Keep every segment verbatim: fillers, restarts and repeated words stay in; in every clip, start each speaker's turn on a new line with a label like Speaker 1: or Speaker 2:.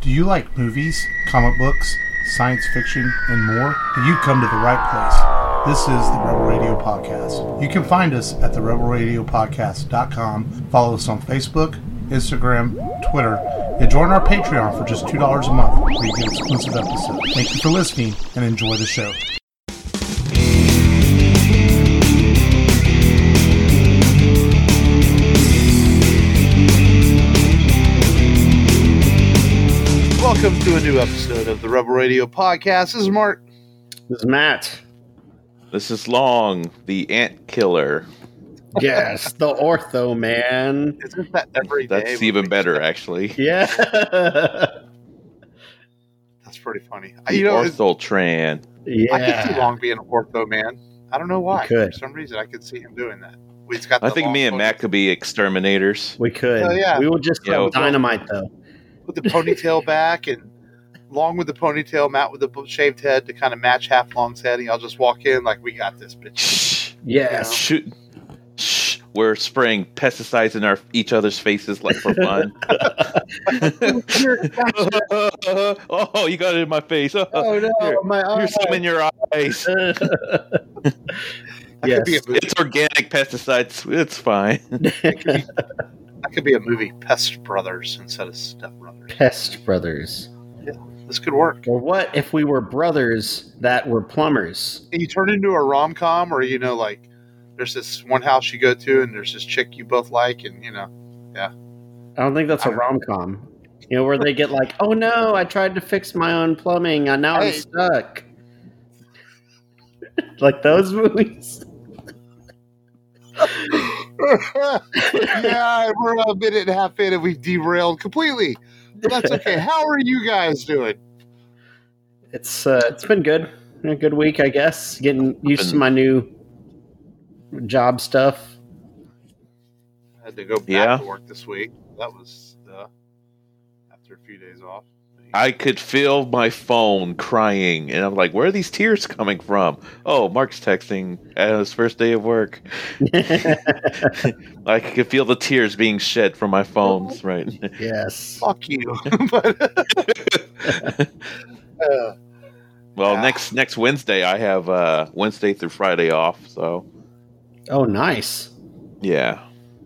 Speaker 1: Do you like movies, comic books, science fiction, and more? Then you've come to the right place. This is the Rebel Radio Podcast. You can find us at the rebel radio podcast dot com. Follow us on Facebook, Instagram, Twitter, and join our Patreon for just two dollars a month where you get exclusive episodes. Thank you for listening and enjoy the show.
Speaker 2: Welcome to a new episode of the Rebel Radio Podcast. This is Mark.
Speaker 3: This is Matt.
Speaker 4: This is Long, the ant killer.
Speaker 3: Yes, the Ortho Man.
Speaker 2: Isn't that every day?
Speaker 4: That's even better, actually.
Speaker 3: Yeah.
Speaker 2: That's pretty funny.
Speaker 4: The
Speaker 2: you know,
Speaker 4: Orthotran.
Speaker 3: Yeah.
Speaker 2: I could see Long being an Ortho Man. I don't know why.
Speaker 3: You could.
Speaker 2: For some reason, I could see him doing that. We've got
Speaker 4: I
Speaker 2: the
Speaker 4: think
Speaker 2: long
Speaker 4: me and
Speaker 2: pony-
Speaker 4: Matt could be exterminators.
Speaker 3: We could.
Speaker 2: Oh, yeah.
Speaker 3: We will just
Speaker 4: Yeah,
Speaker 3: have
Speaker 4: we'll-
Speaker 3: dynamite, though.
Speaker 2: with the ponytail back, and Long with the ponytail, Matt with the shaved head to kind of match half Long's head. And y'all just walk in like, we got this, bitch.
Speaker 4: Shh.
Speaker 3: Yes.
Speaker 4: Shoot. Shh. We're spraying pesticides in our each other's faces like for fun. Oh, you got it in my face. Oh,
Speaker 3: Oh, no.
Speaker 4: Here,
Speaker 3: My eye.
Speaker 4: here's some in your eyes.
Speaker 2: That
Speaker 3: Yes.
Speaker 2: could be a movie.
Speaker 4: It's organic pesticides. It's fine.
Speaker 2: That could be a movie, Pest Brothers instead of Step Brothers.
Speaker 3: Pest Brothers.
Speaker 2: This could work.
Speaker 3: Or what if we were brothers that were plumbers?
Speaker 2: And you turn into a rom com, or you know, like there's this one house you go to, and there's this chick you both like, and you know,
Speaker 3: I don't think that's a rom-com. You know, where they get like, oh no, I tried to fix my own plumbing, and now I'm
Speaker 2: Hey.
Speaker 3: stuck. Like those movies.
Speaker 2: yeah, we're a minute and a half in, and we've derailed completely. But that's okay. How are you guys doing?
Speaker 3: It's uh, it's been good. A good week, I guess. Getting used to my new job stuff.
Speaker 2: I had to go back
Speaker 4: Yeah.
Speaker 2: to work this week. That was uh, after a few days off.
Speaker 4: I could feel my phone crying, and I'm like, where are these tears coming from? Oh, Mark's texting at his first day of work. I could feel the tears being shed from my phones, right?
Speaker 3: Yes.
Speaker 2: Fuck you. but, uh,
Speaker 4: Well,
Speaker 2: Yeah.
Speaker 4: next next Wednesday, I have uh, Wednesday through Friday off, so
Speaker 3: Oh, nice.
Speaker 4: yeah.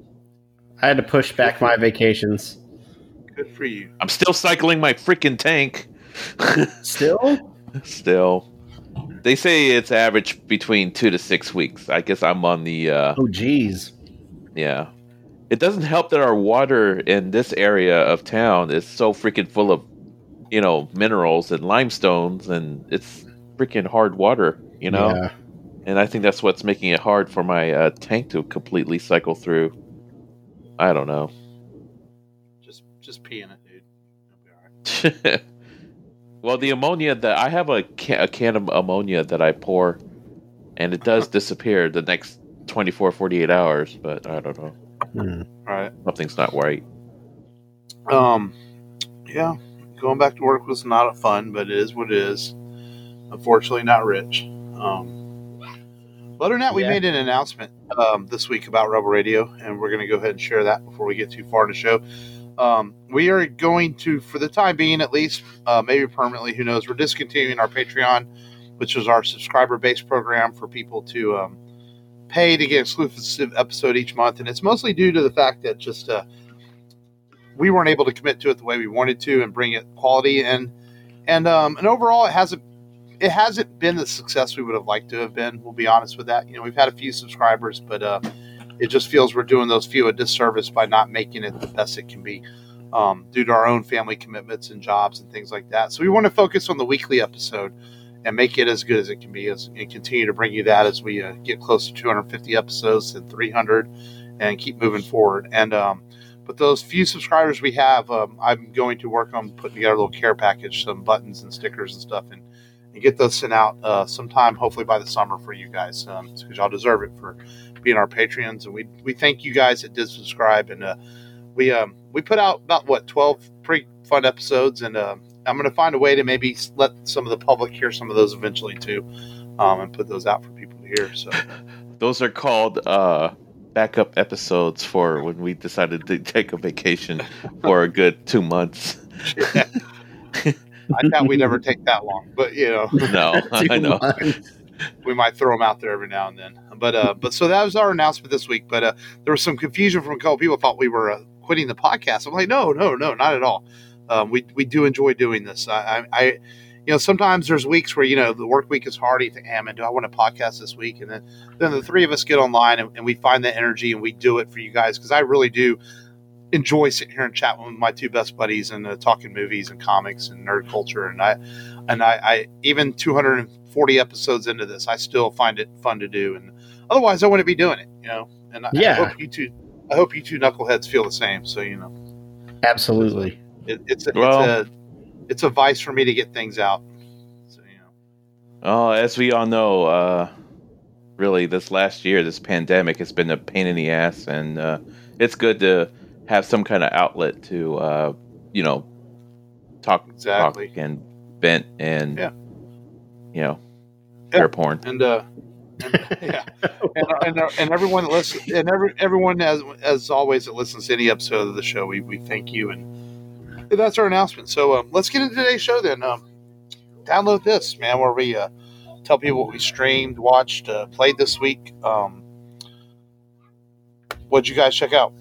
Speaker 3: I had to push back my vacations.
Speaker 2: good for you.
Speaker 4: I'm still cycling my freaking tank.
Speaker 3: Still?
Speaker 4: Still. They say it's average between two to six weeks. I guess I'm on the, uh,
Speaker 3: Oh, geez.
Speaker 4: yeah. It doesn't help that our water in this area of town is so freaking full of, you know, minerals and limestones, and it's freaking hard water, you know?
Speaker 3: Yeah.
Speaker 4: And I think that's what's making it hard for my uh, tank to completely cycle through. I don't know.
Speaker 2: Just just pee in it, dude. It'll be all right.
Speaker 4: Well, the ammonia that I have a can, a can of ammonia that I pour, and it does disappear the next twenty-four, forty-eight hours, but I don't know.
Speaker 3: Hmm.
Speaker 2: All right.
Speaker 4: Something's not right.
Speaker 2: Um, yeah, going back to work was not fun, but it is what it is. Unfortunately, not rich. Um, but other than that, we
Speaker 3: Yeah.
Speaker 2: made an announcement um, this week about Rebel Radio, and we're going to go ahead and share that before we get too far in the show. Um, we are going to, for the time being at least, uh, maybe permanently, who knows, we're discontinuing our Patreon, which is our subscriber-based program for people to um, pay to get exclusive episode each month. And it's mostly due to the fact that just uh, we weren't able to commit to it the way we wanted to and bring it quality in. And um, and overall, it hasn't it hasn't been the success we would have liked to have been. We'll be honest with that. You know, we've had a few subscribers, but uh, it just feels we're doing those few a disservice by not making it the best it can be um, due to our own family commitments and jobs and things like that. So we want to focus on the weekly episode and make it as good as it can be, as, and continue to bring you that as we uh, get close to two hundred fifty episodes and three hundred, and keep moving forward. And um, but those few subscribers we have, um, I'm going to work on putting together a little care package, some buttons and stickers and stuff, and, and get those sent out uh, sometime, hopefully by the summer for you guys, because um, y'all deserve it for being our Patreons. And we we thank you guys that did subscribe. And uh, we um, we put out about what twelve pretty fun episodes, and uh, I'm going to find a way to maybe let some of the public hear some of those eventually too, um, and put those out for people to hear. So
Speaker 4: Those are called uh, backup episodes for when we decided to take a vacation for a good two months.
Speaker 2: yeah. I doubt we'd ever take that long, but you know,
Speaker 4: No, I know.
Speaker 2: we might throw them out there every now and then. But uh, but so that was our announcement this week. But uh, there was some confusion from a couple people thought we were uh, quitting the podcast. I'm like, no, no, no, not at all. Um, we we do enjoy doing this. I, I, I, you know, sometimes there's weeks where you know the work week is hard. You think, hey, man, do I want to podcast this week? And then then the three of us get online and, and we find the energy and we do it for you guys because I really do enjoy sitting here and chatting with my two best buddies and uh, talking movies and comics and nerd culture. And I and I, I even two hundred forty episodes into this, I still find it fun to do. And otherwise, I wouldn't be doing it. You know, and I,
Speaker 3: yeah.
Speaker 2: I hope you two, I hope you two knuckleheads feel the same. So you know,
Speaker 3: absolutely.
Speaker 2: It, it's a,
Speaker 4: well,
Speaker 2: it's a it's a vice for me to get things out. So you know.
Speaker 4: Oh, as we all know, uh, really, this last year, this pandemic has been a pain in the ass, and uh, it's good to have some kind of outlet to, uh, you know, talk,
Speaker 2: exactly.
Speaker 4: talk and vent and,
Speaker 2: yeah.
Speaker 4: you know,
Speaker 2: yeah.
Speaker 4: hair porn.
Speaker 2: And uh, and, yeah, and, and, and everyone that listens, and every everyone as as always that listens to any episode of the show, we, we thank you, and that's our announcement. So um, let's get into today's show then. Um, download this, man, where we uh, tell people what we streamed, watched, uh, played this week. Um, what'd you guys check out?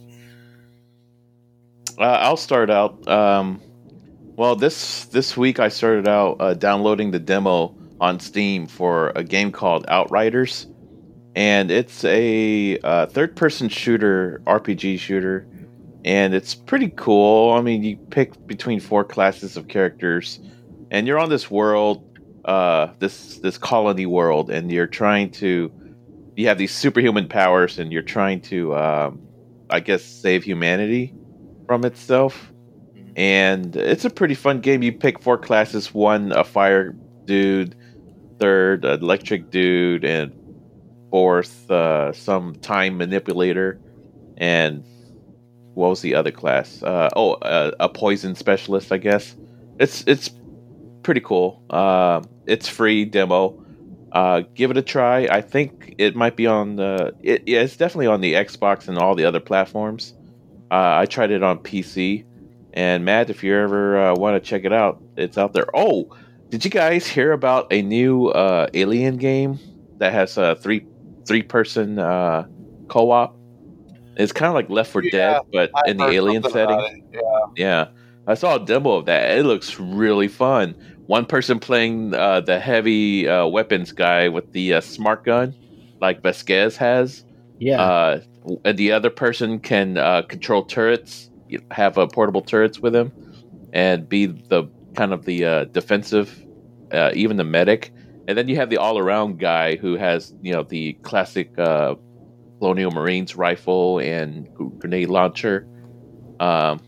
Speaker 4: Uh, I'll start out. Um, well, this this week I started out uh, downloading the demo on Steam for a game called Outriders, and it's a uh, third-person shooter, R P G shooter, and it's pretty cool. I mean, you pick between four classes of characters, and you're on this world, uh, this this colony world, and you're trying to. You have these superhuman powers, and you're trying to, um, I guess, save humanity from itself. And it's a pretty fun game. You pick four classes: one a fire dude, third an electric dude, and fourth uh, some time manipulator. And what was the other class? Uh, oh, uh, a poison specialist, I guess. It's it's pretty cool. Uh, it's free demo. Uh, give it a try. I think it might be on the. It, yeah, it's definitely on the Xbox and all the other platforms. Uh, I tried it on P C, and Matt, if you ever uh, want to check it out, it's out there. Oh, did you guys hear about a new uh, Alien game that has a three three person uh, co op? It's kind of like Left four
Speaker 2: Yeah,
Speaker 4: Dead, but
Speaker 2: I
Speaker 4: in the
Speaker 2: heard
Speaker 4: Alien
Speaker 2: something about
Speaker 4: setting.
Speaker 2: it, Yeah.
Speaker 4: Yeah, I saw a demo of that. It looks really fun. One person playing uh, the heavy uh, weapons guy with the uh, smart gun, like Vasquez has.
Speaker 3: Yeah.
Speaker 4: Uh, and the other person can uh, control turrets, have uh, portable turrets with him, and be the kind of the uh, defensive, uh, even the medic. And then you have the all-around guy who has, you know, the classic uh, Colonial Marines rifle and grenade launcher. Um,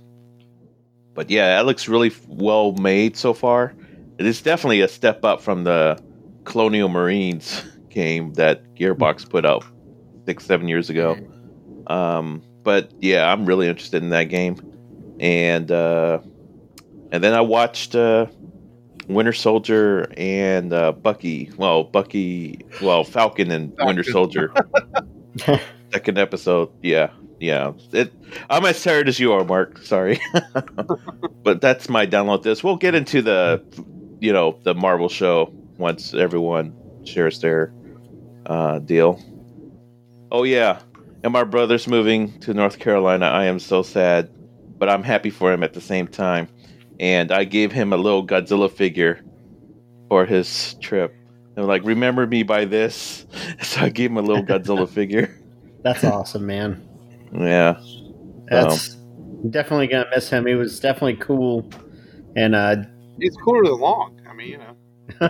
Speaker 4: but yeah, that looks really well made so far. It is definitely a step up from the Colonial Marines game that Gearbox put out six, seven years ago. Um, but yeah, I'm really interested in that game. And uh, and then I watched uh, Winter Soldier and uh, Bucky. Well, Bucky, well, Falcon and
Speaker 2: Falcon.
Speaker 4: Winter Soldier. Second episode. Yeah, yeah. It. I'm as tired as you are, Mark. Sorry, but that's my download. This. We'll get into the, you know, the Marvel show once everyone shares their uh, deal. Oh yeah, and my brother's moving to North Carolina. I am so sad, but I'm happy for him at the same time. And I gave him a little Godzilla figure for his trip. And like, remember me by this. So I gave him a little Godzilla figure.
Speaker 3: That's awesome, man.
Speaker 4: Yeah.
Speaker 3: That's um, definitely gonna miss him. He was definitely cool, and uh,
Speaker 2: He's cooler than Long. I mean, you know.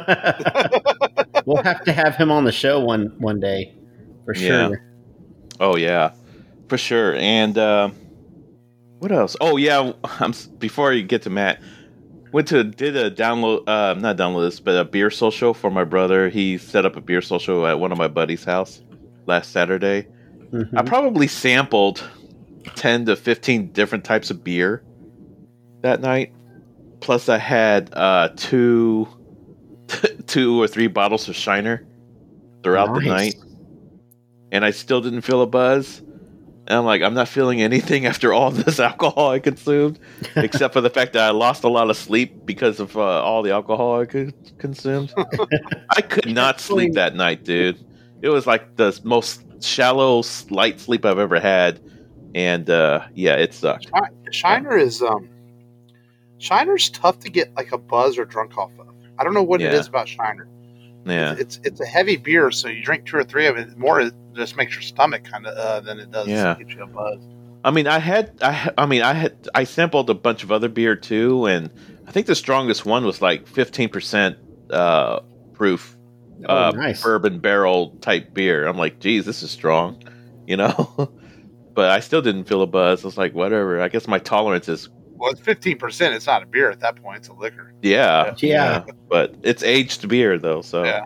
Speaker 3: we'll have to have him on the show one one day for sure.
Speaker 4: Yeah. Oh yeah, for sure. And uh, what else? Oh yeah, I'm, before you get to Matt, went to did a download, uh, not download this, but a beer social for my brother. He set up a beer social at one of my buddies' house last Saturday. Mm-hmm. I probably sampled ten to fifteen different types of beer that night. Plus, I had uh, two, two or three bottles of Shiner throughout
Speaker 3: nice.
Speaker 4: the night. And I still didn't feel a buzz And I'm like, I'm not feeling anything after all this alcohol I consumed, except for the fact that I lost a lot of sleep because of uh, all the alcohol I could consumed. I could not sleep that night, dude. It was like the most shallow, light sleep I've ever had, and uh, yeah, it sucked.
Speaker 2: Shiner is um, Shiner's tough to get like a buzz or drunk off of. I don't know what
Speaker 4: Yeah.
Speaker 2: it is about Shiner.
Speaker 4: Yeah,
Speaker 2: It's, it's it's a heavy beer, so you drink two or three of it. More it just makes your stomach kind of uh, than it does
Speaker 4: Yeah.
Speaker 2: get you a buzz.
Speaker 4: I mean, I had, I, I mean, I had, I sampled a bunch of other beer too, and I think the strongest one was like fifteen percent uh, proof,
Speaker 3: Oh,
Speaker 4: uh,
Speaker 3: nice.
Speaker 4: bourbon barrel type beer. I'm like, geez, this is strong, you know. But I still didn't feel a buzz. I was like, whatever. I guess my tolerance is,
Speaker 2: Well, it's fifteen percent. It's not a beer at that point. It's a liquor.
Speaker 4: yeah,
Speaker 3: Yeah.
Speaker 4: But it's aged beer though, so
Speaker 2: Yeah.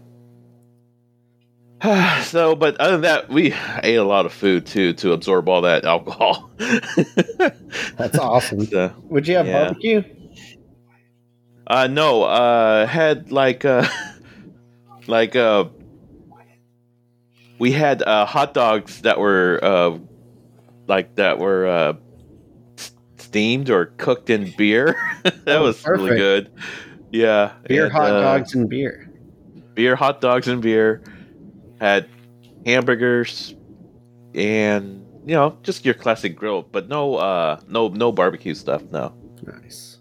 Speaker 4: yeah. So, but other than that, we ate a lot of food too to absorb all that alcohol.
Speaker 3: That's awesome.
Speaker 4: So,
Speaker 3: Would you have
Speaker 4: Yeah.
Speaker 3: barbecue?
Speaker 4: Uh, no, uh, had like, uh, like, uh, we had, uh, hot dogs that were, uh, like, that were, uh, s- steamed or cooked in beer. that
Speaker 3: Oh,
Speaker 4: was really
Speaker 3: perfect.
Speaker 4: good. Yeah.
Speaker 3: Beer,
Speaker 4: and,
Speaker 3: hot
Speaker 4: uh,
Speaker 3: dogs, and beer.
Speaker 4: beer, hot dogs, and beer. Had hamburgers and, you know, just your classic grill, but no, uh, no, no barbecue stuff. No.
Speaker 3: Nice.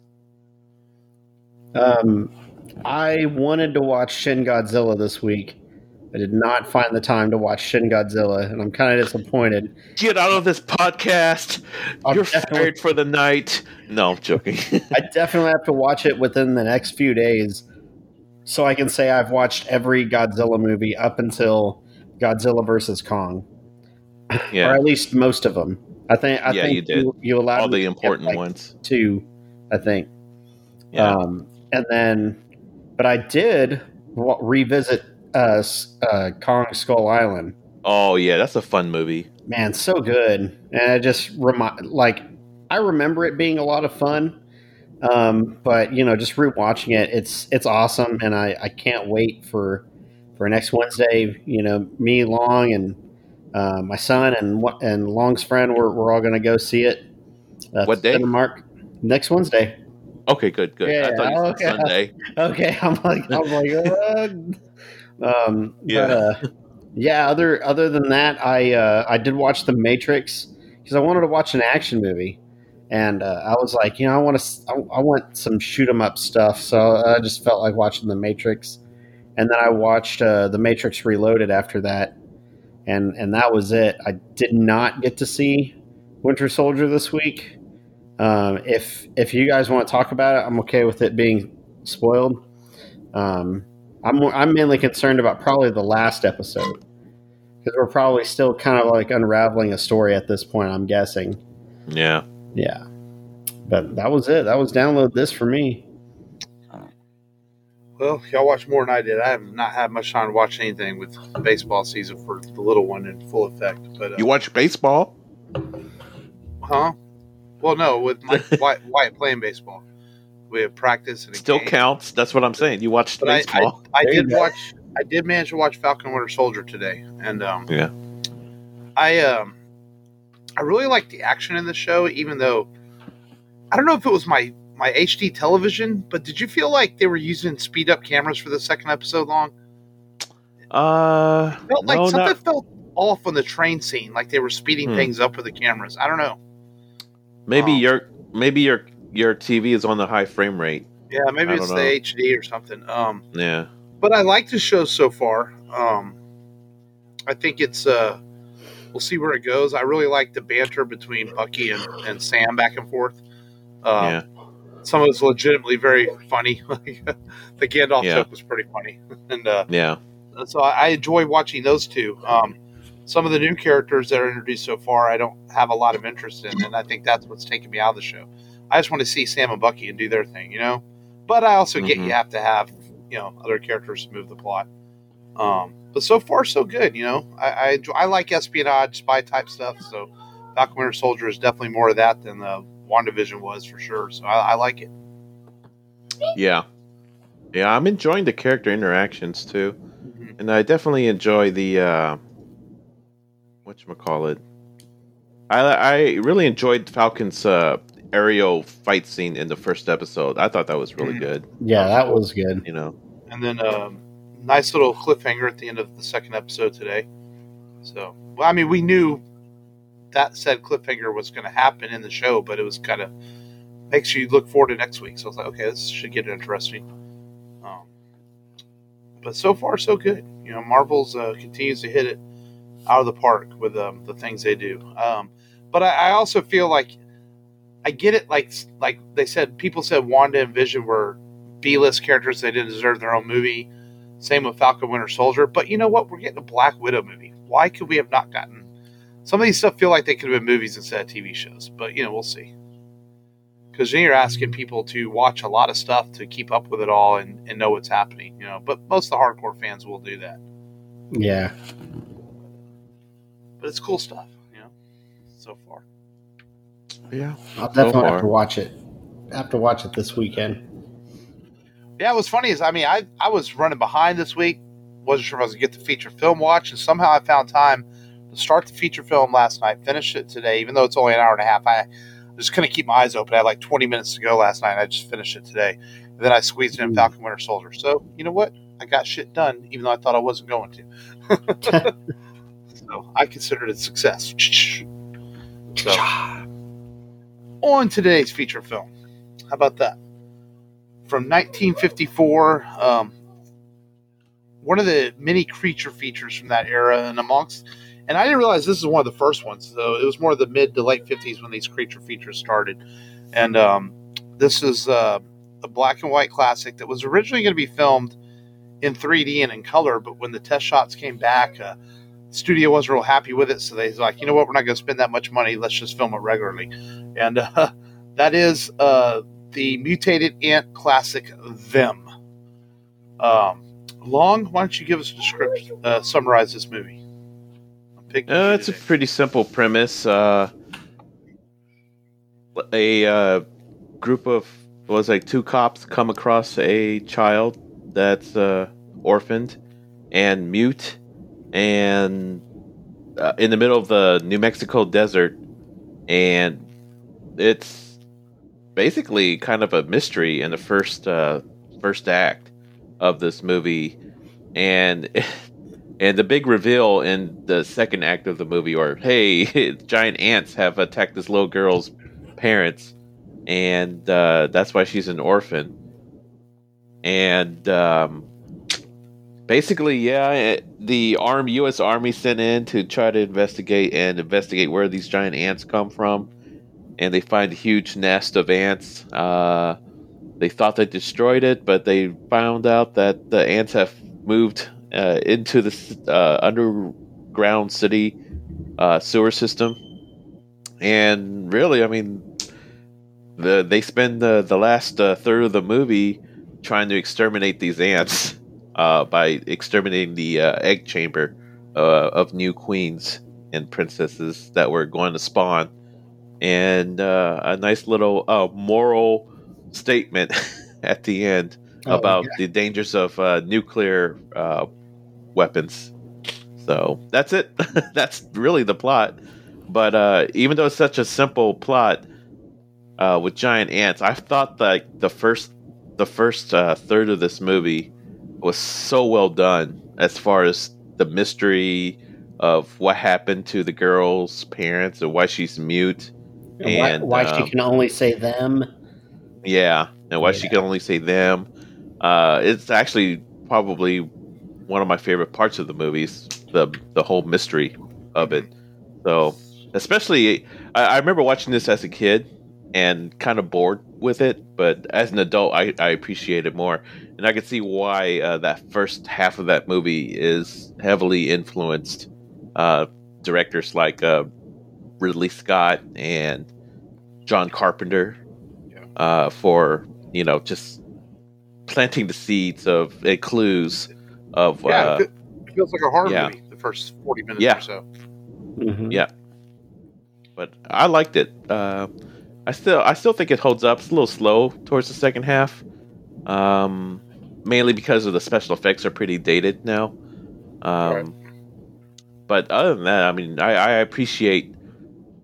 Speaker 3: Um, I wanted to watch Shin Godzilla this week. I did not find the time to watch Shin Godzilla, and I'm kind of disappointed.
Speaker 4: Get out of this podcast.
Speaker 3: I'll
Speaker 4: You're
Speaker 3: definitely-
Speaker 4: fired for the night. No, I'm joking.
Speaker 3: I definitely have to watch it within the next few days, so I can say I've watched every Godzilla movie up until Godzilla versus Kong, or
Speaker 4: Yeah,
Speaker 3: at least most of them. I think. I
Speaker 4: Yeah,
Speaker 3: think
Speaker 4: you did.
Speaker 3: You, you allowed
Speaker 4: all
Speaker 3: me
Speaker 4: the
Speaker 3: to
Speaker 4: important
Speaker 3: skip, like,
Speaker 4: ones.
Speaker 3: two, I think.
Speaker 4: Yeah.
Speaker 3: Um, and then, but I did wa- revisit uh, S- uh, Kong Skull Island.
Speaker 4: Oh yeah, that's a fun movie.
Speaker 3: Man, so good. And I just remind, like, I remember it being a lot of fun. Um, but you know, just rewatching it, it's it's awesome, and I, I can't wait for for next Wednesday. You know, me, Long, and uh, my son, and what- and Long's friend, we're we're all going to go see it. Uh,
Speaker 4: What day?
Speaker 3: Mark next Wednesday.
Speaker 4: Okay, good, good.
Speaker 3: Yeah,
Speaker 4: I thought you said
Speaker 3: okay.
Speaker 4: Sunday.
Speaker 3: Okay, I'm like, I'm like, uh, um,
Speaker 4: Yeah.
Speaker 3: but, uh, yeah. Other other than that, I uh, I did watch The Matrix because I wanted to watch an action movie, and uh, I was like, you know, I want to, I, I want some shoot 'em up stuff, so I just felt like watching The Matrix, and then I watched uh, The Matrix Reloaded after that, and and that was it. I did not get to see Winter Soldier this week. Um, if if you guys want to talk about it, I'm okay with it being spoiled. Um, I'm I'm mainly concerned about probably the last episode because we're probably still kind of like unraveling a story at this point. I'm guessing.
Speaker 4: Yeah.
Speaker 3: Yeah, but that was it. That was download this for me.
Speaker 2: Well, y'all watch more than I did. I have not had much time to watch anything with the baseball season for the little one in full effect. But uh,
Speaker 4: You watch baseball?
Speaker 2: huh? Well, no, with my Wyatt, Wyatt playing baseball, we have practice and a
Speaker 4: Still
Speaker 2: game.
Speaker 4: counts. That's what I'm saying. You watched
Speaker 2: But I,
Speaker 4: baseball.
Speaker 2: I, I
Speaker 3: There you
Speaker 2: did
Speaker 3: go.
Speaker 2: watch. I did manage to watch Falcon Winter Soldier today, and um,
Speaker 4: Yeah.
Speaker 2: I um, I really liked the action in the show, even though I don't know if it was my my H D television, but did you feel like they were using speed up cameras for the second episode long?
Speaker 4: Uh,
Speaker 2: Felt like
Speaker 4: no,
Speaker 2: something
Speaker 4: not,
Speaker 2: felt off on the train scene, like they were speeding
Speaker 4: Hmm.
Speaker 2: things up with the cameras. I don't know.
Speaker 4: maybe
Speaker 2: um,
Speaker 4: your maybe your your T V is on the high frame rate.
Speaker 2: Yeah, maybe
Speaker 4: I
Speaker 2: it's
Speaker 4: don't
Speaker 2: the
Speaker 4: know.
Speaker 2: H D or something. Um,
Speaker 4: Yeah.
Speaker 2: but I like the show so far. Um, I think it's uh, we'll see where it goes. I really like the banter between Bucky and, and Sam back and forth. Um,
Speaker 4: Yeah.
Speaker 2: Some of it's legitimately very funny. The Gandalf
Speaker 4: Yeah.
Speaker 2: joke was pretty funny, and uh,
Speaker 4: Yeah.
Speaker 2: so I, I enjoy watching those two. Um, some of the new characters that are introduced so far, I don't have a lot of interest in, and I think that's what's taking me out of the show. I just want to see Sam and Bucky and do their thing, you know. But I also get
Speaker 4: Mhm.
Speaker 2: you have to have you know other characters to move the plot. Um, but so far so good, you know. I I, enjoy, I like espionage, spy type stuff. So Falcon Winter Soldier is definitely more of that than the WandaVision was for sure. So I, I like it.
Speaker 4: Yeah. Yeah, I'm enjoying the character interactions too.
Speaker 2: Mhm.
Speaker 4: And I definitely enjoy the uh whatchamacallit. I I really enjoyed Falcon's uh, aerial fight scene in the first episode. I thought that was really
Speaker 2: Mhm.
Speaker 4: good.
Speaker 3: Yeah, that was good.
Speaker 4: You know.
Speaker 2: And then um, nice little cliffhanger at the end of the second episode today. So, well, I mean, we knew that said cliffhanger was going to happen in the show, but it was kind of makes you look forward to next week. So I was like, okay, this should get interesting. Um, but so far, so good. You know, Marvel's uh, continues to hit it out of the park with um, the things they do. Um, but I, I also feel like I get it. Like like they said, people said Wanda and Vision were B-list characters. They didn't deserve their own movie. Same with Falcon Winter Soldier. But you know what? We're getting a Black Widow movie. Why could we have not gotten some of these stuff? Feel like they could have been movies instead of T V shows. But you know, we'll see. Because then you're asking people to watch a lot of stuff to keep up with it all and, and know what's happening. You know, but most of the hardcore fans will do that.
Speaker 3: Yeah.
Speaker 2: But it's cool stuff. You know, so far.
Speaker 4: Yeah.
Speaker 3: I'll definitely
Speaker 4: So
Speaker 3: have
Speaker 4: far.
Speaker 3: to watch it. Have to watch it this weekend.
Speaker 2: Yeah, what's funny is, I mean, I, I was running behind this week. Wasn't sure if I was going to get the feature film watch, and somehow I found time to start the feature film last night, finish it today, even though it's only an hour and a half. I just couldn't keep my eyes open. I had like twenty minutes to go last night, and I just finished it today. And then I squeezed in Falcon Winter Soldier. So, you know what? I got shit done, even though I thought I wasn't going to. So, I considered it a success. So, on today's feature film. How about that? From nineteen fifty-four, um, one of the many creature features from that era, and amongst, and I didn't realize this is one of the first ones, though. It was more of the mid to late fifties when these creature features started. And um, this is uh, a black and white classic that was originally going to be filmed in three D and in color, but when the test shots came back, uh, the studio wasn't real happy with it, so they was like, you know what, we're not going to spend that much money, let's just film it regularly. And uh, that is uh, the mutated ant classic Them. Um, Long, why don't you give us a description, uh, summarize this movie?
Speaker 4: Uh, it's a pretty simple premise. Uh, a uh, group of was like two cops come across a child that's uh, orphaned and mute, and uh, in the middle of the New Mexico desert, and it's basically kind of a mystery in the first uh, first act of this movie, and. And the big reveal in the second act of the movie, or hey, giant ants have attacked this little girl's parents, and uh, that's why she's an orphan. And um, basically, yeah, it, the arm U S Army sent in to try to investigate and investigate where these giant ants come from, and they find a huge nest of ants. Uh, they thought they destroyed it, but they found out that the ants have moved Uh, into the uh, underground city uh, sewer system, and really, I mean, the they spend the the last uh, third of the movie trying to exterminate these ants uh, by exterminating the uh, egg chamber uh, of new queens and princesses that were going to spawn, and uh, a nice little uh, moral statement at the end
Speaker 3: Oh,
Speaker 4: about
Speaker 3: yeah.
Speaker 4: the dangers of uh, nuclear uh, weapons. So that's it. That's really the plot. But uh, even though it's such a simple plot uh, with giant ants, I thought that the first the first uh, third of this movie was so well done as far as the mystery of what happened to the girl's parents and why she's mute.
Speaker 3: And why,
Speaker 4: And,
Speaker 3: why
Speaker 4: um,
Speaker 3: she can only say them.
Speaker 4: Yeah, and why
Speaker 3: Yeah.
Speaker 4: she can only say them. Uh, it's actually probably one of my favorite parts of the movies, the the whole mystery of it. So, especially, I, I remember watching this as a kid and kind of bored with it, but as an adult, I, I appreciate it more. And I can see why uh, that first half of that movie is heavily influenced uh, directors like uh, Ridley Scott and John Carpenter uh, for, you know, just planting the seeds of uh, clues of
Speaker 2: Yeah,
Speaker 4: uh,
Speaker 2: it it feels like a horror
Speaker 4: yeah.
Speaker 2: movie, the first forty minutes
Speaker 4: Yeah.
Speaker 2: or so.
Speaker 3: Mhm.
Speaker 4: Yeah. But I liked it. Uh, I still I still think it holds up. It's a little slow towards the second half, um, mainly because of the special effects are pretty dated now. Um,
Speaker 2: Right.
Speaker 4: But other than that, I mean, I, I appreciate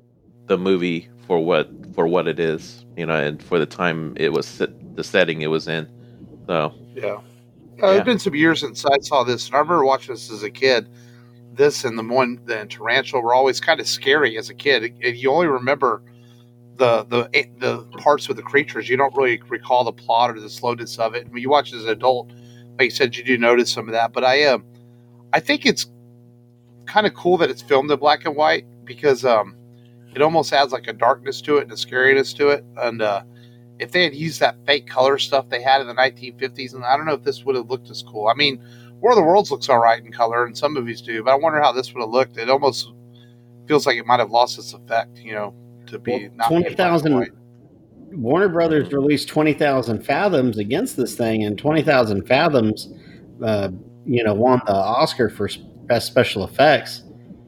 Speaker 4: the movie for what for what it is, you know, and for the time it was set, the setting it was in. So
Speaker 2: Yeah. Uh,
Speaker 4: Yeah.
Speaker 2: It's been some years since I saw this, and I remember watching this as a kid. This and the one, the Tarantula were always kind of scary as a kid. And you only remember the the the parts with the creatures. You don't really recall the plot or the slowness of it. When you watch it as an adult, like you said, you do notice some of that. But I um, I think it's kind of cool that it's filmed in black and white because um, it almost adds like a darkness to it and a scariness to it. And uh, if they had used that fake color stuff they had in the nineteen fifties, and I don't know if this would have looked as cool. I mean, War of the Worlds looks all right in color, and some movies do, but I wonder how this would have looked. It almost feels like it might have lost its effect, you know, to be
Speaker 3: Well,
Speaker 2: not
Speaker 3: twenty thousand. Warner Brothers released twenty thousand Fathoms against this thing, and twenty thousand Fathoms, uh, you know, won the Oscar for best special effects.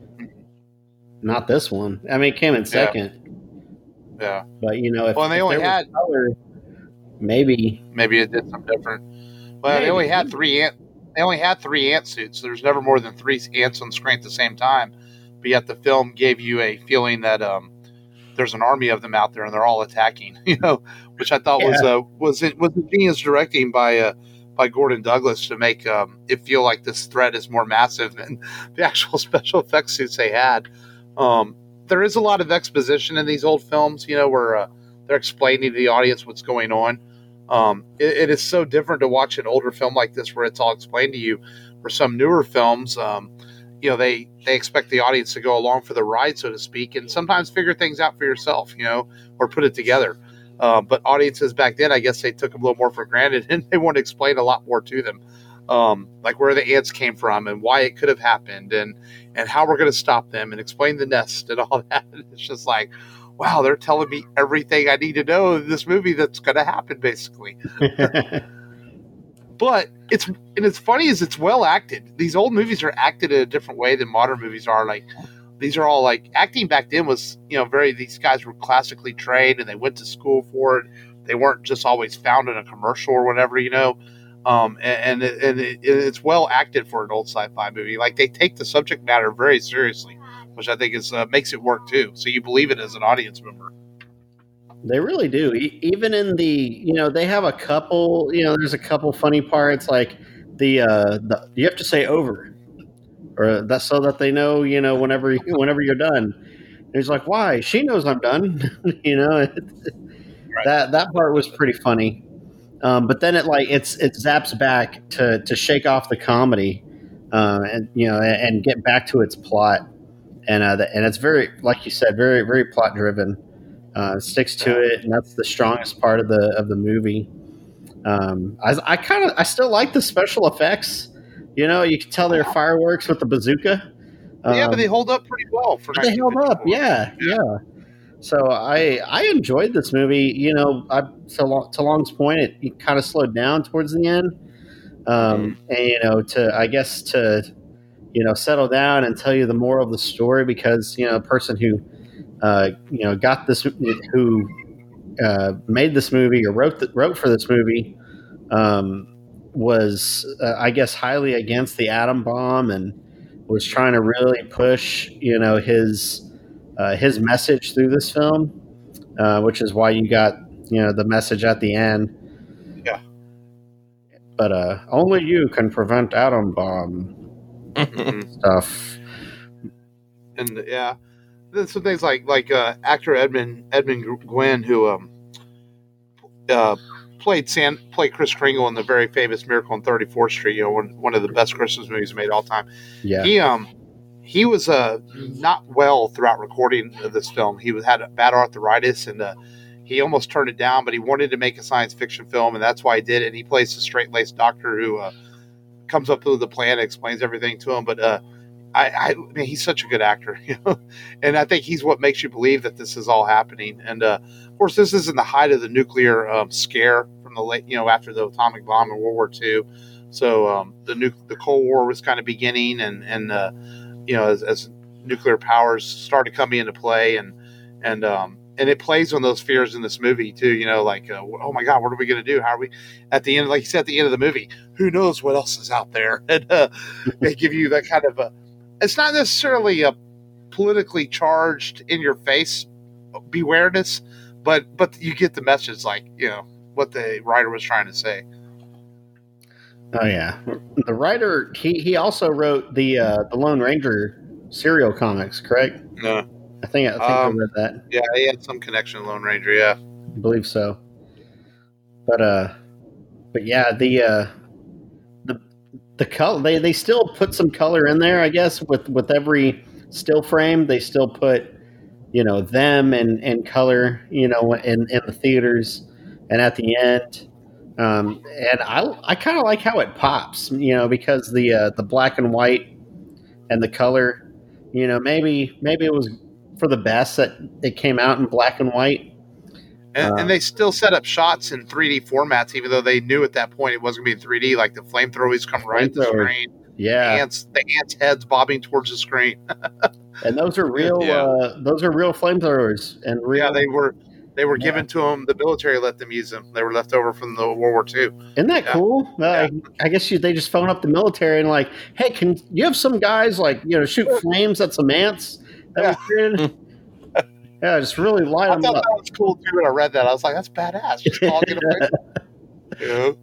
Speaker 3: Not this one. I mean, it came in second.
Speaker 2: Yeah,
Speaker 3: but you know, if,
Speaker 2: well, and they
Speaker 3: if
Speaker 2: only
Speaker 3: there
Speaker 2: had
Speaker 3: was color, maybe
Speaker 2: maybe it did something different. Well,
Speaker 3: Maybe.
Speaker 2: they only had three ant. They only had three ant suits. There's never more than three ants on screen at the same time. But yet the film gave you a feeling that um, there's an army of them out there and they're all attacking. You know, which I thought was
Speaker 3: Yeah.
Speaker 2: uh, was it was genius directing by uh, by Gordon Douglas to make um, it feel like this threat is more massive than the actual special effects suits they had. Um, there is a lot of exposition in these old films, you know, where uh, they're explaining to the audience what's going on. Um, it, it is so different to watch an older film like this where it's all explained to you. For some newer films, um, you know, they, they expect the audience to go along for the ride, so to speak, and sometimes figure things out for yourself, you know, or put it together. Uh, but audiences back then, I guess they took them a little more for granted, and they want to explain a lot more to them, um, like where the ants came from and why it could have happened, and and how we're going to stop them, and explain the nest and all that. It's just like, wow, they're telling me everything I need to know in this movie that's going to happen, basically. But it's and it's funny is it's well acted. These old movies are acted in a different way than modern movies are. Like these are all like acting back then was, you know, very these guys were classically trained and they went to school for it. They weren't just always found in a commercial or whatever, you know. Um, and and, it, and it, it's well acted for an old sci-fi movie. Like they take the subject matter very seriously, which I think is uh, makes it work too. So you believe it as an audience member.
Speaker 3: They really do. E- even in the, you know, they have a couple, you know, there's a couple funny parts like the, uh, the you have to say over, or that's so that they know, you know, whenever whenever you're done. And he's like, why? She knows I'm done. You know, it, that that part was pretty funny. Um, but then it like it's it zaps back to to shake off the comedy, uh, and you know, and, and get back to its plot. And uh, the, and it's very, like you said, very very plot driven. Uh, sticks to it, and that's the strongest part of the of the movie. Um, I, I kind of I still like the special effects. You know, you can tell they're fireworks with the bazooka. Um,
Speaker 2: yeah, but they hold up pretty well for
Speaker 3: they held up. Yeah, yeah. So I I enjoyed this movie. You know, I to, Long, to Long's point, it, it kind of slowed down towards the end. Um, and you know, to I guess to you know settle down and tell you the moral of the story, because you know, a person who Uh, you know, got this, who uh, made this movie or wrote the, wrote for this movie, um, was uh, I guess highly against the atom bomb and was trying to really push, you know, his uh, his message through this film, uh, which is why you got, you know, the message at the end.
Speaker 2: Yeah.
Speaker 3: But uh, only you can prevent atom bomb stuff.
Speaker 2: And yeah. Some things like like uh, actor Edmund Edmund Gwenn, who um, uh, played San played Kris Kringle in the very famous Miracle on thirty-fourth Street. You know, one, one of the best Christmas movies made all time.
Speaker 3: Yeah,
Speaker 2: he um he was uh not well throughout recording of this film. He was, had a bad arthritis and uh, he almost turned it down, but he wanted to make a science fiction film, and that's why he did it. And he plays the straight laced doctor who uh, comes up with the plan, and explains everything to him, but. Uh, I, I mean, he's such a good actor, you know, and I think he's what makes you believe that this is all happening. And uh, of course, this is in the height of the nuclear um, scare from the late, you know, after the atomic bomb in World War Two. So um, the nu- the Cold War was kind of beginning, and and uh, you know, as, as nuclear powers started coming into play, and and um, and it plays on those fears in this movie too. You know, like uh, oh my God, what are we going to do? How are we at the end? Like you said, at the end of the movie, who knows what else is out there? And uh, they give you that kind of a. It's not necessarily a politically charged, in your face bewareness, but but you get the message, like, you know, what the writer was trying to say.
Speaker 3: Oh yeah, the writer he, he also wrote the uh, the Lone Ranger serial comics, correct?
Speaker 2: No.
Speaker 3: I think I think
Speaker 2: Um,
Speaker 3: I read that.
Speaker 2: Yeah, he had some connection to Lone Ranger. Yeah.
Speaker 3: I believe so. But uh, but yeah, the uh, the the color they, they still put some color in there, I guess, with, with every still frame. They still put, you know, them and, and color, you know, in, in the theaters and at the end. Um, and I I kind of like how it pops, you know, because the uh, the black and white and the color, you know, maybe maybe it was for the best that it came out in black and white.
Speaker 2: And,
Speaker 3: Uh,
Speaker 2: and they still set up shots in three D formats, even though they knew at that point it wasn't going to be three D. Like the flamethrowers come right at the
Speaker 3: Flamethrower.
Speaker 2: screen.
Speaker 3: Yeah,
Speaker 2: The ants, the ants' heads bobbing towards the screen.
Speaker 3: and those are real.
Speaker 4: Yeah.
Speaker 3: Uh, those are real flamethrowers and real.
Speaker 2: Yeah, they were they were
Speaker 3: Yeah.
Speaker 2: given to them. The military let them use them. They were left over from the World War Two.
Speaker 3: Isn't that
Speaker 2: Yeah.
Speaker 3: cool? Uh, I guess you, they just phone up the military and like, hey, can you have some guys like you know shoot flames at some ants that
Speaker 2: Yeah.
Speaker 3: we created? Yeah, just really light
Speaker 2: I
Speaker 3: them
Speaker 2: thought
Speaker 3: up.
Speaker 2: that was cool too when I read that. I was like, that's badass. Just all get away. You know?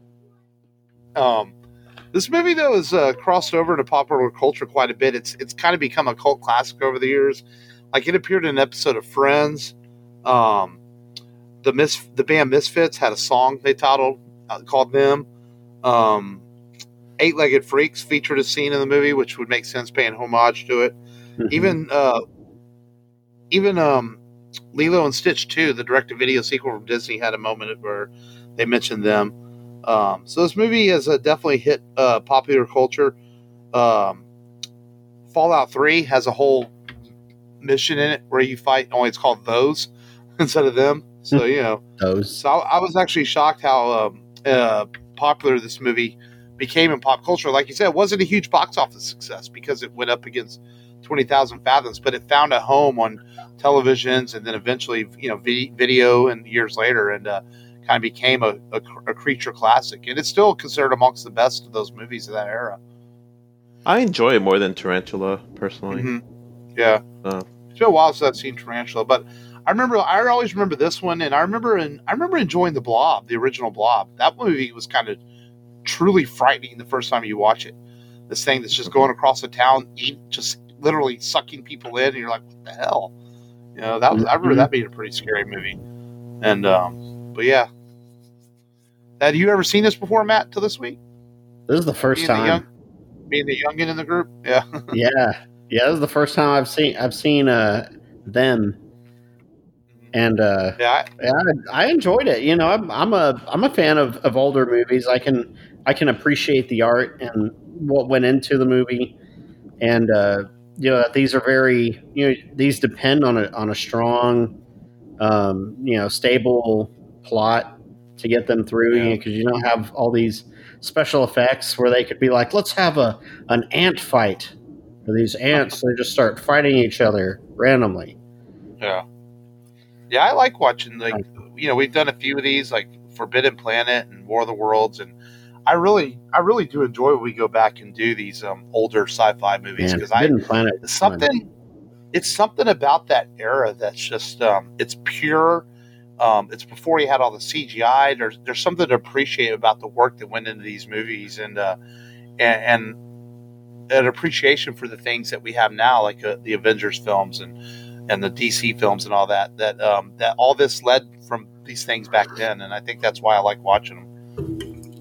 Speaker 2: Um, this movie though has uh, crossed over into popular culture quite a bit. It's it's kind of become a cult classic over the years. Like it appeared in an episode of Friends. Um, the Mis the band Misfits had a song they titled uh, called them. Um, Eight-Legged Freaks featured a scene in the movie, which would make sense, paying homage to it.
Speaker 3: Mhm.
Speaker 2: Even uh, even um, Lilo and Stitch two, the direct-to-video sequel from Disney, had a moment where they mentioned them. Um, so this movie has uh, definitely hit uh, popular culture. Um, Fallout three has a whole mission in it where you fight, only it's called those instead of them. So, you know.
Speaker 3: Those.
Speaker 2: So I, I was actually shocked how um, uh, popular this movie became in pop culture. Like you said, it wasn't a huge box office success because it went up against twenty thousand Fathoms, but it found a home on televisions and then eventually, you know, vi- video and years later, and uh, kind of became a, a, a creature classic. And it's still considered amongst the best of those movies of that era.
Speaker 4: I enjoy it more than Tarantula, personally.
Speaker 2: Mm-hmm. Yeah.
Speaker 4: Uh.
Speaker 2: It's been a while since I've seen Tarantula, but I remember, I always remember this one, and I remember, and I remember enjoying the Blob, the original Blob. That movie was kind of truly frightening the first time you watch it. This thing that's just going across the town, eat, just literally sucking people in, and you're like, what the hell? You know, that was, I remember that being a pretty scary movie. And, um, but yeah. Had you ever seen this before, Matt, till this week?
Speaker 3: This is the first
Speaker 2: Being the
Speaker 3: time.
Speaker 2: young, being the youngin in the group? Yeah.
Speaker 3: yeah, yeah. This is the first time I've seen I've seen uh, them, and uh,
Speaker 2: Yeah.
Speaker 3: yeah, I, I enjoyed it. You know, I'm I'm a I'm a fan of, of older movies. I can I can appreciate the art and what went into the movie, and uh, you know these are very you know these depend on a on a strong, um, you know, stable plot to get them through.
Speaker 2: Yeah.
Speaker 3: Because you don't have all these special effects where they could be like, let's have a an ant fight. Or these ants, they just start fighting each other randomly.
Speaker 2: Yeah. Yeah, I like watching, like, you know, we've done a few of these, like Forbidden Planet and War of the Worlds, and I really, I really do enjoy when we go back and do these um, older sci-fi movies,
Speaker 3: Man,
Speaker 2: because I,
Speaker 3: Forbidden Planet.
Speaker 2: it's something, it's something about that era that's just, um, it's pure. Um, it's before you had all the C G I. There's, there's something to appreciate about the work that went into these movies, and uh, and, and an appreciation for the things that we have now, like uh, the Avengers films and. and the D C films and all that, that um, that all this led from these things back then, and I think that's why I like watching them.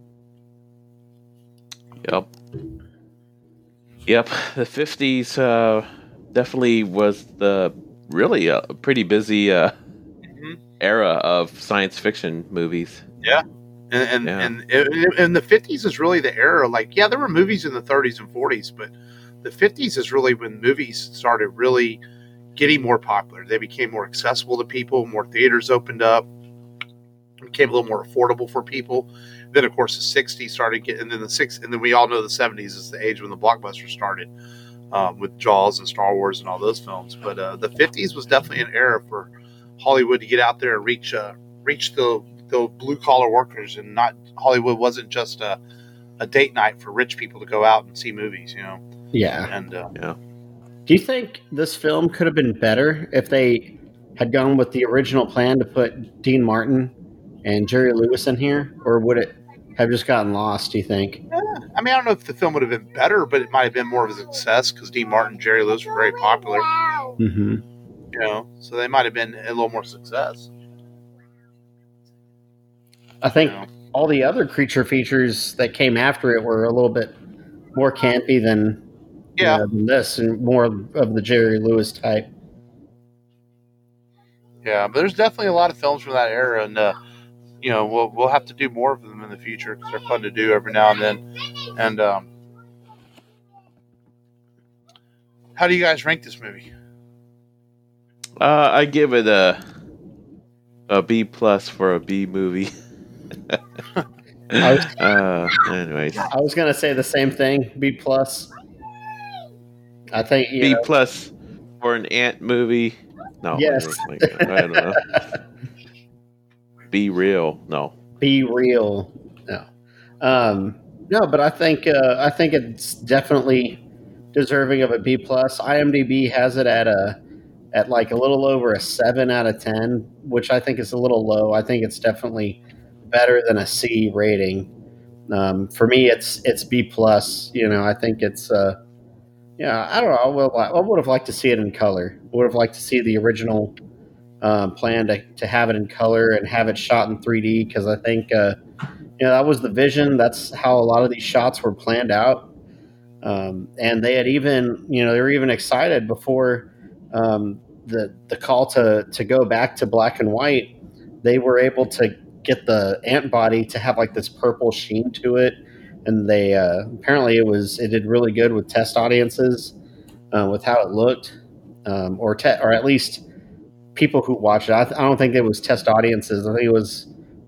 Speaker 4: Yep. Yep. The fifties uh, definitely was the really a pretty busy uh,
Speaker 2: Mm-hmm.
Speaker 4: era of science fiction movies.
Speaker 2: Yeah, and and,
Speaker 4: Yeah.
Speaker 2: and and and the fifties is really the era. Like, yeah, there were movies in the thirties and forties, but the fifties is really when movies started really getting more popular. They became more accessible to people. More theaters opened up. Became a little more affordable for people. Then, of course, the sixties started getting, and then the six, and then we all know the seventies is the age when the blockbusters started, um, with Jaws and Star Wars and all those films. But uh, the fifties was definitely an era for Hollywood to get out there and reach uh, reach the the blue collar workers, and not Hollywood wasn't just a a date night for rich people to go out and see movies, you know.
Speaker 3: Yeah.
Speaker 2: And uh,
Speaker 4: Yeah.
Speaker 3: Do you think this film could have been better if they had gone with the original plan to put Dean Martin and Jerry Lewis in here, or would it have just gotten lost, do you think?
Speaker 2: Yeah. I mean, I don't know if the film would have been better, but it might have been more of a success because Dean Martin and Jerry Lewis were very popular.
Speaker 3: Mm-hmm.
Speaker 2: You know, so they might have been a little more success.
Speaker 3: I think
Speaker 2: You know?
Speaker 3: all the other creature features that came after it were a little bit more campy than,
Speaker 2: Yeah.
Speaker 3: uh, than this, and more of the Jerry Lewis type.
Speaker 2: Yeah, but there's definitely a lot of films from that era, and uh, you know, we'll we'll have to do more of them in the future because they're fun to do every now and then. And um, how do you guys rank this movie?
Speaker 4: Uh, I give it a a B plus for a B movie.
Speaker 3: I was,
Speaker 4: uh, anyways,
Speaker 3: I was gonna say the same thing. B plus. I think you
Speaker 4: B
Speaker 3: know,
Speaker 4: plus for an ant movie. No,
Speaker 3: Yes.
Speaker 4: like, I don't know. Be real. No.
Speaker 3: be real. No, um, no, but I think uh, I think it's definitely deserving of a B plus. IMDb has it at a at like a little over a seven out of ten, which I think is a little low. I think it's definitely better than a C rating. Um, for me, it's it's B plus. You know, I think it's uh, yeah. I don't know. I would, I would have liked to see it in color. I would have liked to see the original um, plan to, to have it in color and have it shot in three D because I think uh, you know that was the vision. That's how a lot of these shots were planned out, um, and they had even you know they were even excited before um, the the call to to go back to black and white. They were able to get the ant body to have like this purple sheen to it, and they uh, apparently it was it did really good with test audiences uh, with how it looked, um, or te- or at least people who watched it. I, th- I don't think it was test audiences. I think it was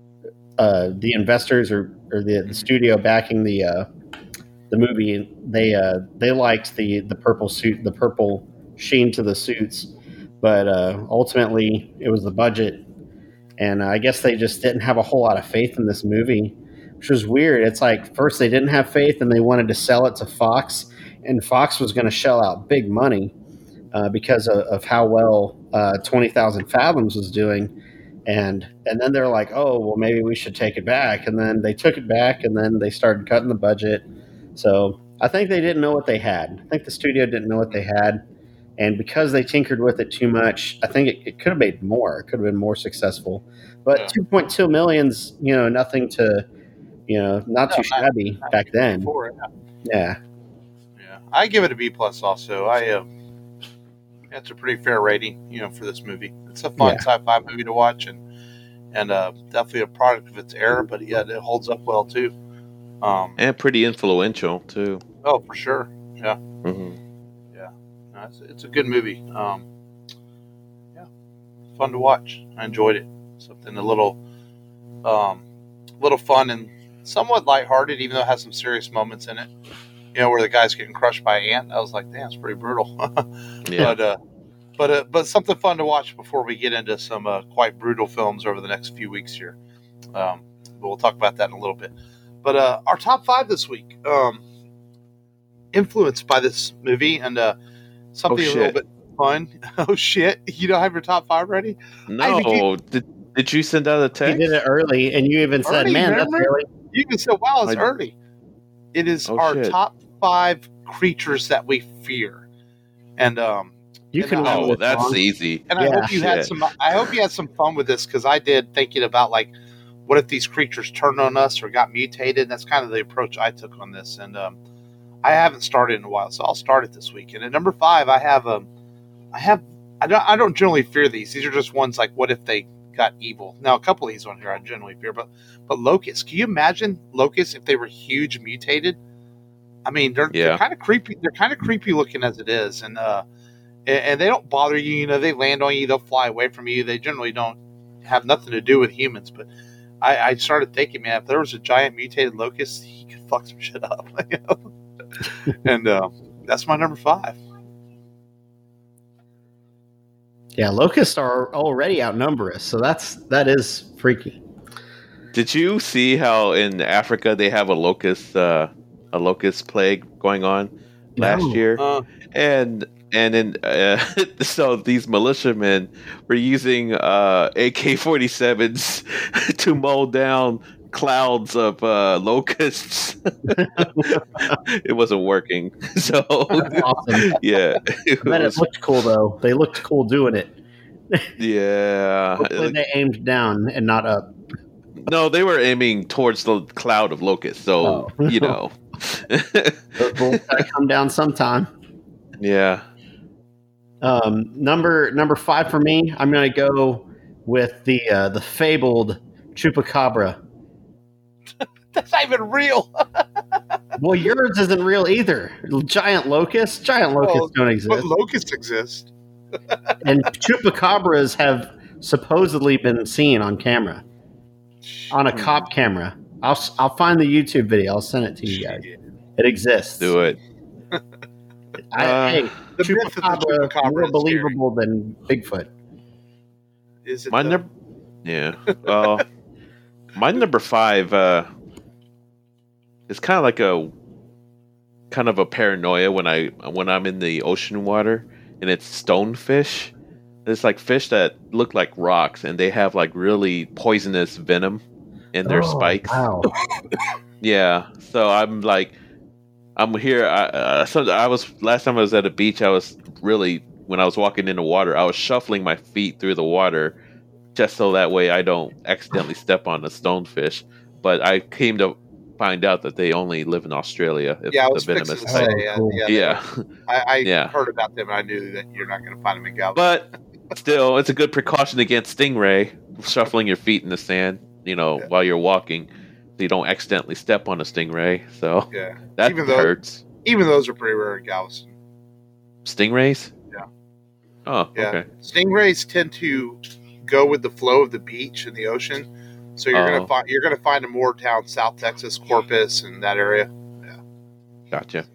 Speaker 3: uh, the investors or, or the, the studio backing the uh, the movie. They uh, they liked the the purple suit, the purple sheen to the suits, but uh, ultimately it was the budget. And I guess they just didn't have a whole lot of faith in this movie, which was weird. It's like first they didn't have faith and they wanted to sell it to Fox, and Fox was going to shell out big money uh, because of, of how well uh, twenty thousand Fathoms was doing. And and then they're like, oh, well, maybe we should take it back. And then they took it back, and then they started cutting the budget. So I think they didn't know what they had. I think the studio didn't know what they had. And because they tinkered with it too much, I think it, it could have made more. It could have been more successful. But
Speaker 2: Yeah.
Speaker 3: two point two million's, you know, nothing to, you know, not
Speaker 2: No,
Speaker 3: too shabby
Speaker 2: not-
Speaker 3: back then.
Speaker 2: For it,
Speaker 3: Yeah.
Speaker 2: yeah, I give it a B plus. Also, I uh, that's a pretty fair rating, you know, for this movie. It's a fun
Speaker 3: Yeah.
Speaker 2: sci-fi movie to watch, and and uh, definitely a product of its era, but yet it holds up well too. Um,
Speaker 4: And pretty influential, too.
Speaker 2: oh, for sure. Yeah,
Speaker 4: hmm
Speaker 2: no, it's, it's a good movie. Um, yeah, fun to watch. I enjoyed it. Something a little, um, little fun and somewhat lighthearted, even though it has some serious moments in it. You know, where the guy's getting crushed by an ant. I was like, damn, it's pretty brutal.
Speaker 4: Yeah.
Speaker 2: But uh, but uh, but something fun to watch before we get into some uh, quite brutal films over the next few weeks here. Um, but we'll talk about that in a little bit. But uh, our top five this week, um, influenced by this movie and uh, something
Speaker 4: Oh,
Speaker 2: a little
Speaker 4: shit.
Speaker 2: bit fun. Oh shit! You don't have your top five ready? I think
Speaker 4: No. Did, did you send out a
Speaker 3: You
Speaker 4: text?
Speaker 3: did it early, and you even said,
Speaker 2: Early,
Speaker 3: man, that's
Speaker 2: remember?
Speaker 3: really.
Speaker 2: You can say, "Wow, it's
Speaker 4: I-
Speaker 2: early." It is
Speaker 4: Oh,
Speaker 2: our
Speaker 4: shit.
Speaker 2: top five creatures that we fear, and um,
Speaker 3: You
Speaker 2: And
Speaker 3: can
Speaker 2: I-
Speaker 3: win
Speaker 4: Oh,
Speaker 3: with
Speaker 4: that's
Speaker 3: Ron.
Speaker 4: easy.
Speaker 2: And I
Speaker 3: Yeah.
Speaker 2: hope you had
Speaker 4: Shit.
Speaker 2: some. I hope you had some fun with this because I did, thinking about like, what if these creatures turned on us or got mutated? That's kind of the approach I took on this, and um, I haven't started in a while, so I'll start it this week. And at number five, I have um, I have I don't I don't generally fear these. These are just ones like, what if they got evil? Now, a couple of these on here I generally fear, but but locusts. Can you imagine locusts if they were huge mutated? I mean, they're,
Speaker 4: Yeah.
Speaker 2: they're kind of creepy. They're kind of creepy looking as it is, and uh, and, and they don't bother you. You know, they land on you, they'll fly away from you. They generally don't have nothing to do with humans. But I, I started thinking, man, if there was a giant mutated locust, he could fuck some shit up. You know? And uh, that's my number five.
Speaker 3: Yeah, locusts are already outnumber us, so that's that is freaky.
Speaker 4: Did you see how in Africa they have a locust uh, a locust plague going on last
Speaker 3: No.
Speaker 4: year?
Speaker 2: Uh,
Speaker 4: And and then uh, so these militiamen were using uh, A K forty-sevens to mow down clouds of uh, locusts. It wasn't working. So
Speaker 3: Awesome.
Speaker 4: yeah, it
Speaker 3: I bet
Speaker 4: was,
Speaker 3: it looked cool though. They looked cool doing it.
Speaker 4: yeah.
Speaker 3: Hopefully they aimed down and not up.
Speaker 4: No, they were aiming towards the cloud of locusts. So
Speaker 3: Oh.
Speaker 4: you know,
Speaker 3: Those bullets gotta come down sometime.
Speaker 4: yeah.
Speaker 3: Um, number number five for me, I'm gonna go with the uh, the fabled chupacabra.
Speaker 2: That's not even real.
Speaker 3: Well, yours isn't real either. Giant locusts, giant locusts
Speaker 2: Well,
Speaker 3: don't
Speaker 2: But
Speaker 3: exist,
Speaker 2: locusts exist.
Speaker 3: and chupacabras have supposedly been seen on camera, on a cop camera. I'll s- I'll find the YouTube video. I'll send it to you guys. It exists.
Speaker 4: Do it.
Speaker 3: I,
Speaker 4: Uh,
Speaker 3: hey,
Speaker 2: The myth of the
Speaker 3: chupacabra
Speaker 2: chupacabra
Speaker 3: more
Speaker 2: is
Speaker 3: believable than Bigfoot.
Speaker 2: Is it
Speaker 4: My
Speaker 2: though?
Speaker 4: number, yeah. Well, my number five uh, is kind of like a kind of a paranoia when I when I'm in the ocean water and it's stonefish. It's like fish that look like rocks and they have like really poisonous venom in their
Speaker 3: Oh,
Speaker 4: spikes.
Speaker 3: Wow.
Speaker 4: Yeah, so I'm like, I'm here. I, uh, so I was last time I was at a beach. I was really when I was walking in the water, I was shuffling my feet through the water, just so that way I don't accidentally step on a stonefish. But I came to find out that they only live in Australia. If
Speaker 2: Yeah, I
Speaker 4: the
Speaker 2: was
Speaker 4: venomous
Speaker 2: fixing to
Speaker 4: type.
Speaker 2: say.
Speaker 3: Oh,
Speaker 2: uh,
Speaker 3: cool.
Speaker 2: yeah, they
Speaker 4: Yeah,
Speaker 2: don't- I, I
Speaker 4: Yeah.
Speaker 2: heard about them, and I knew that you're not going to find them in Galveston.
Speaker 4: but still, it's a good precaution against stingray. Shuffling your feet in the sand, you know,
Speaker 2: Yeah.
Speaker 4: while you're walking, so you don't accidentally step on a stingray. So
Speaker 2: Yeah,
Speaker 4: that
Speaker 2: Even though-
Speaker 4: hurts.
Speaker 2: even those are pretty rare in Galveston.
Speaker 4: Stingrays?
Speaker 2: Yeah.
Speaker 4: Oh,
Speaker 2: Yeah,
Speaker 4: okay.
Speaker 2: stingrays tend to go with the flow of the beach and the ocean, so you're
Speaker 4: Oh.
Speaker 2: gonna find you're gonna find them more down South Texas, Corpus, and that area.
Speaker 4: Gotcha.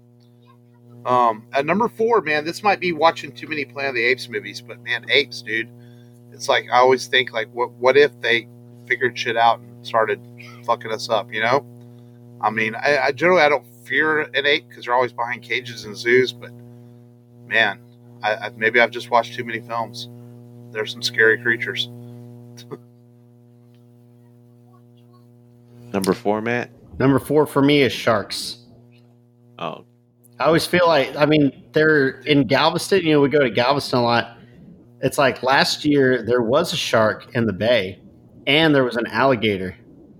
Speaker 2: Um, at number four, man, this might be watching too many Planet of the Apes movies, but man, apes, dude, it's like I always think like, what what if they figured shit out and started fucking us up? You know, I mean, I, I generally I don't fear an ape because they're always behind cages and zoos, but man, I, I maybe I've just watched too many films. There's some scary creatures.
Speaker 4: Number four, Matt.
Speaker 3: Number four for me is sharks.
Speaker 4: Oh,
Speaker 3: I always feel like, I mean, they're in Galveston. You know, we go to Galveston a lot. It's like last year there was a shark in the bay, and there was an alligator.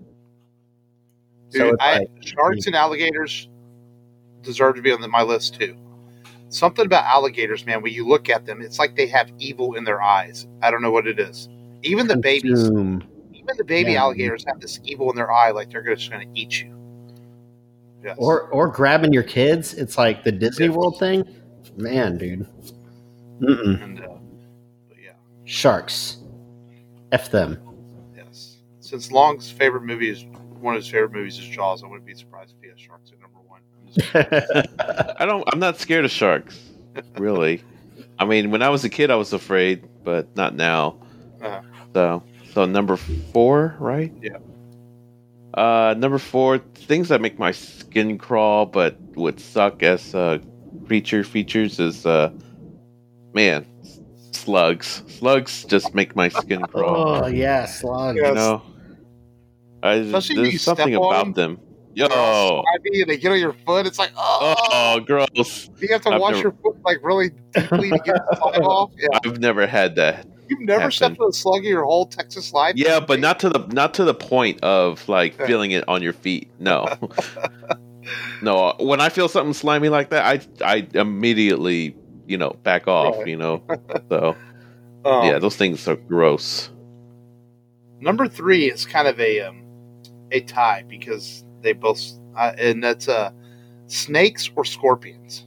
Speaker 2: Dude,
Speaker 3: So it's
Speaker 2: I,
Speaker 3: like,
Speaker 2: sharks and alligators deserve to be on the, my list too. Something about alligators, man, when you look at them, it's like they have evil in their eyes. I don't know what it is. Even the babies,
Speaker 3: consume.
Speaker 2: even the baby
Speaker 3: Yeah.
Speaker 2: alligators have this evil in their eye, like they're just going to eat you. Yes.
Speaker 3: Or or grabbing your kids. It's like the Disney World thing. Man, dude. Mm-mm.
Speaker 2: and uh, but yeah,
Speaker 3: Sharks. F them.
Speaker 2: yes. Since Long's favorite movie is one of his favorite movies is Jaws, I wouldn't be surprised if he has sharks at number one. I'm just-
Speaker 4: I don't. I'm not scared of sharks. Really. I mean, when I was a kid, I was afraid, but not now.
Speaker 2: Uh-huh.
Speaker 4: So, so number four, right?
Speaker 2: Yeah.
Speaker 4: Uh, number four, things that make my skin crawl, but would suck as uh, creature features is, uh, man, slugs. Slugs just make my skin crawl.
Speaker 3: Oh yeah, slug.
Speaker 2: Yeah.
Speaker 4: You know, I just,
Speaker 2: Especially when you
Speaker 4: there's something
Speaker 2: step on
Speaker 4: about them. Yo,
Speaker 2: They're all slimy and they get on your foot. It's like, oh,
Speaker 4: oh, gross.
Speaker 2: you have to
Speaker 4: I've
Speaker 2: wash
Speaker 4: never-
Speaker 2: your foot like really deeply to get the slime off. Yeah,
Speaker 4: I've never had that.
Speaker 2: you've never
Speaker 4: happen.
Speaker 2: stepped on a slug in your whole Texas life.
Speaker 4: Yeah, but not to the not to the point of like
Speaker 2: Yeah.
Speaker 4: feeling it on your feet. No, no. When I feel something slimy like that, I I immediately you know back off.
Speaker 2: Right.
Speaker 4: You know, so
Speaker 2: Um,
Speaker 4: yeah, those things are gross.
Speaker 2: Number three is kind of a um, a tie because they both, uh, and that's uh, snakes or scorpions.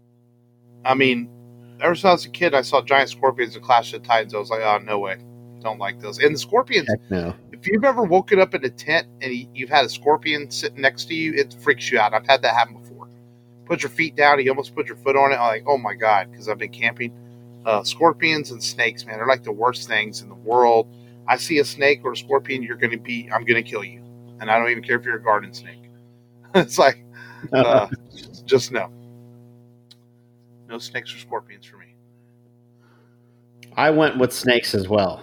Speaker 2: I mean, ever since I was a kid, I saw giant scorpions in Clash of the Titans. I was like, oh no way, don't like those. And the scorpions,
Speaker 3: Heck no.
Speaker 2: if you've ever woken up in a tent and you- you've had a scorpion sitting next to you, it freaks you out. I've had that happen before. Put your feet down, you almost put your foot on it. I'm like, oh my god, because I've been camping. Uh, scorpions and snakes, man, they're like the worst things in the world. I see a snake or a scorpion, you're going to be, I'm going to kill you. And I don't even care if you're a garden snake. It's like, uh, just no. No snakes or scorpions for me.
Speaker 3: I went with snakes as well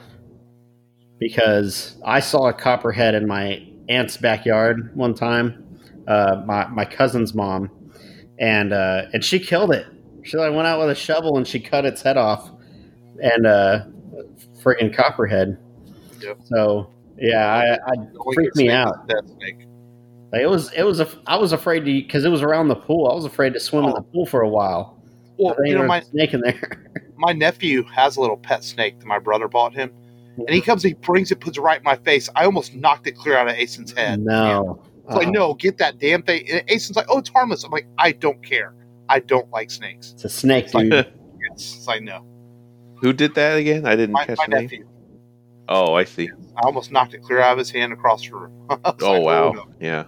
Speaker 3: because I saw a copperhead in my aunt's backyard one time, uh, my my cousin's mom, and uh, and she killed it. She like went out with a shovel and she cut its head off, and uh, friggin' copperhead.
Speaker 2: Yep.
Speaker 3: So yeah, I, I
Speaker 2: Only
Speaker 3: freaked
Speaker 2: good
Speaker 3: me
Speaker 2: snake
Speaker 3: out.
Speaker 2: is Death snake.
Speaker 3: Like it was, it was a. I was afraid to because it was around the pool. I was afraid to swim in
Speaker 2: Oh.
Speaker 3: the pool for a while.
Speaker 2: Well,
Speaker 3: There
Speaker 2: you know,
Speaker 3: was
Speaker 2: my
Speaker 3: a snake in there.
Speaker 2: my nephew has a little pet snake that my brother bought him, and he comes, he brings it, puts it right in my face. I almost knocked it clear out of Asen's head.
Speaker 3: No,
Speaker 2: It's like,
Speaker 3: Uh-uh.
Speaker 2: no, get that damn thing. And Asen's like, oh, it's harmless. I'm like, I don't care. I don't like snakes.
Speaker 3: It's a snake,
Speaker 2: It's like,
Speaker 3: dude.
Speaker 2: it's, it's like, no.
Speaker 4: Who did that again? I didn't
Speaker 2: My,
Speaker 4: catch
Speaker 2: my
Speaker 4: the name.
Speaker 2: nephew.
Speaker 4: Oh, I see.
Speaker 2: I almost knocked it clear out of his hand across the room. I was
Speaker 4: Oh
Speaker 2: like,
Speaker 4: wow,
Speaker 2: no.
Speaker 4: yeah.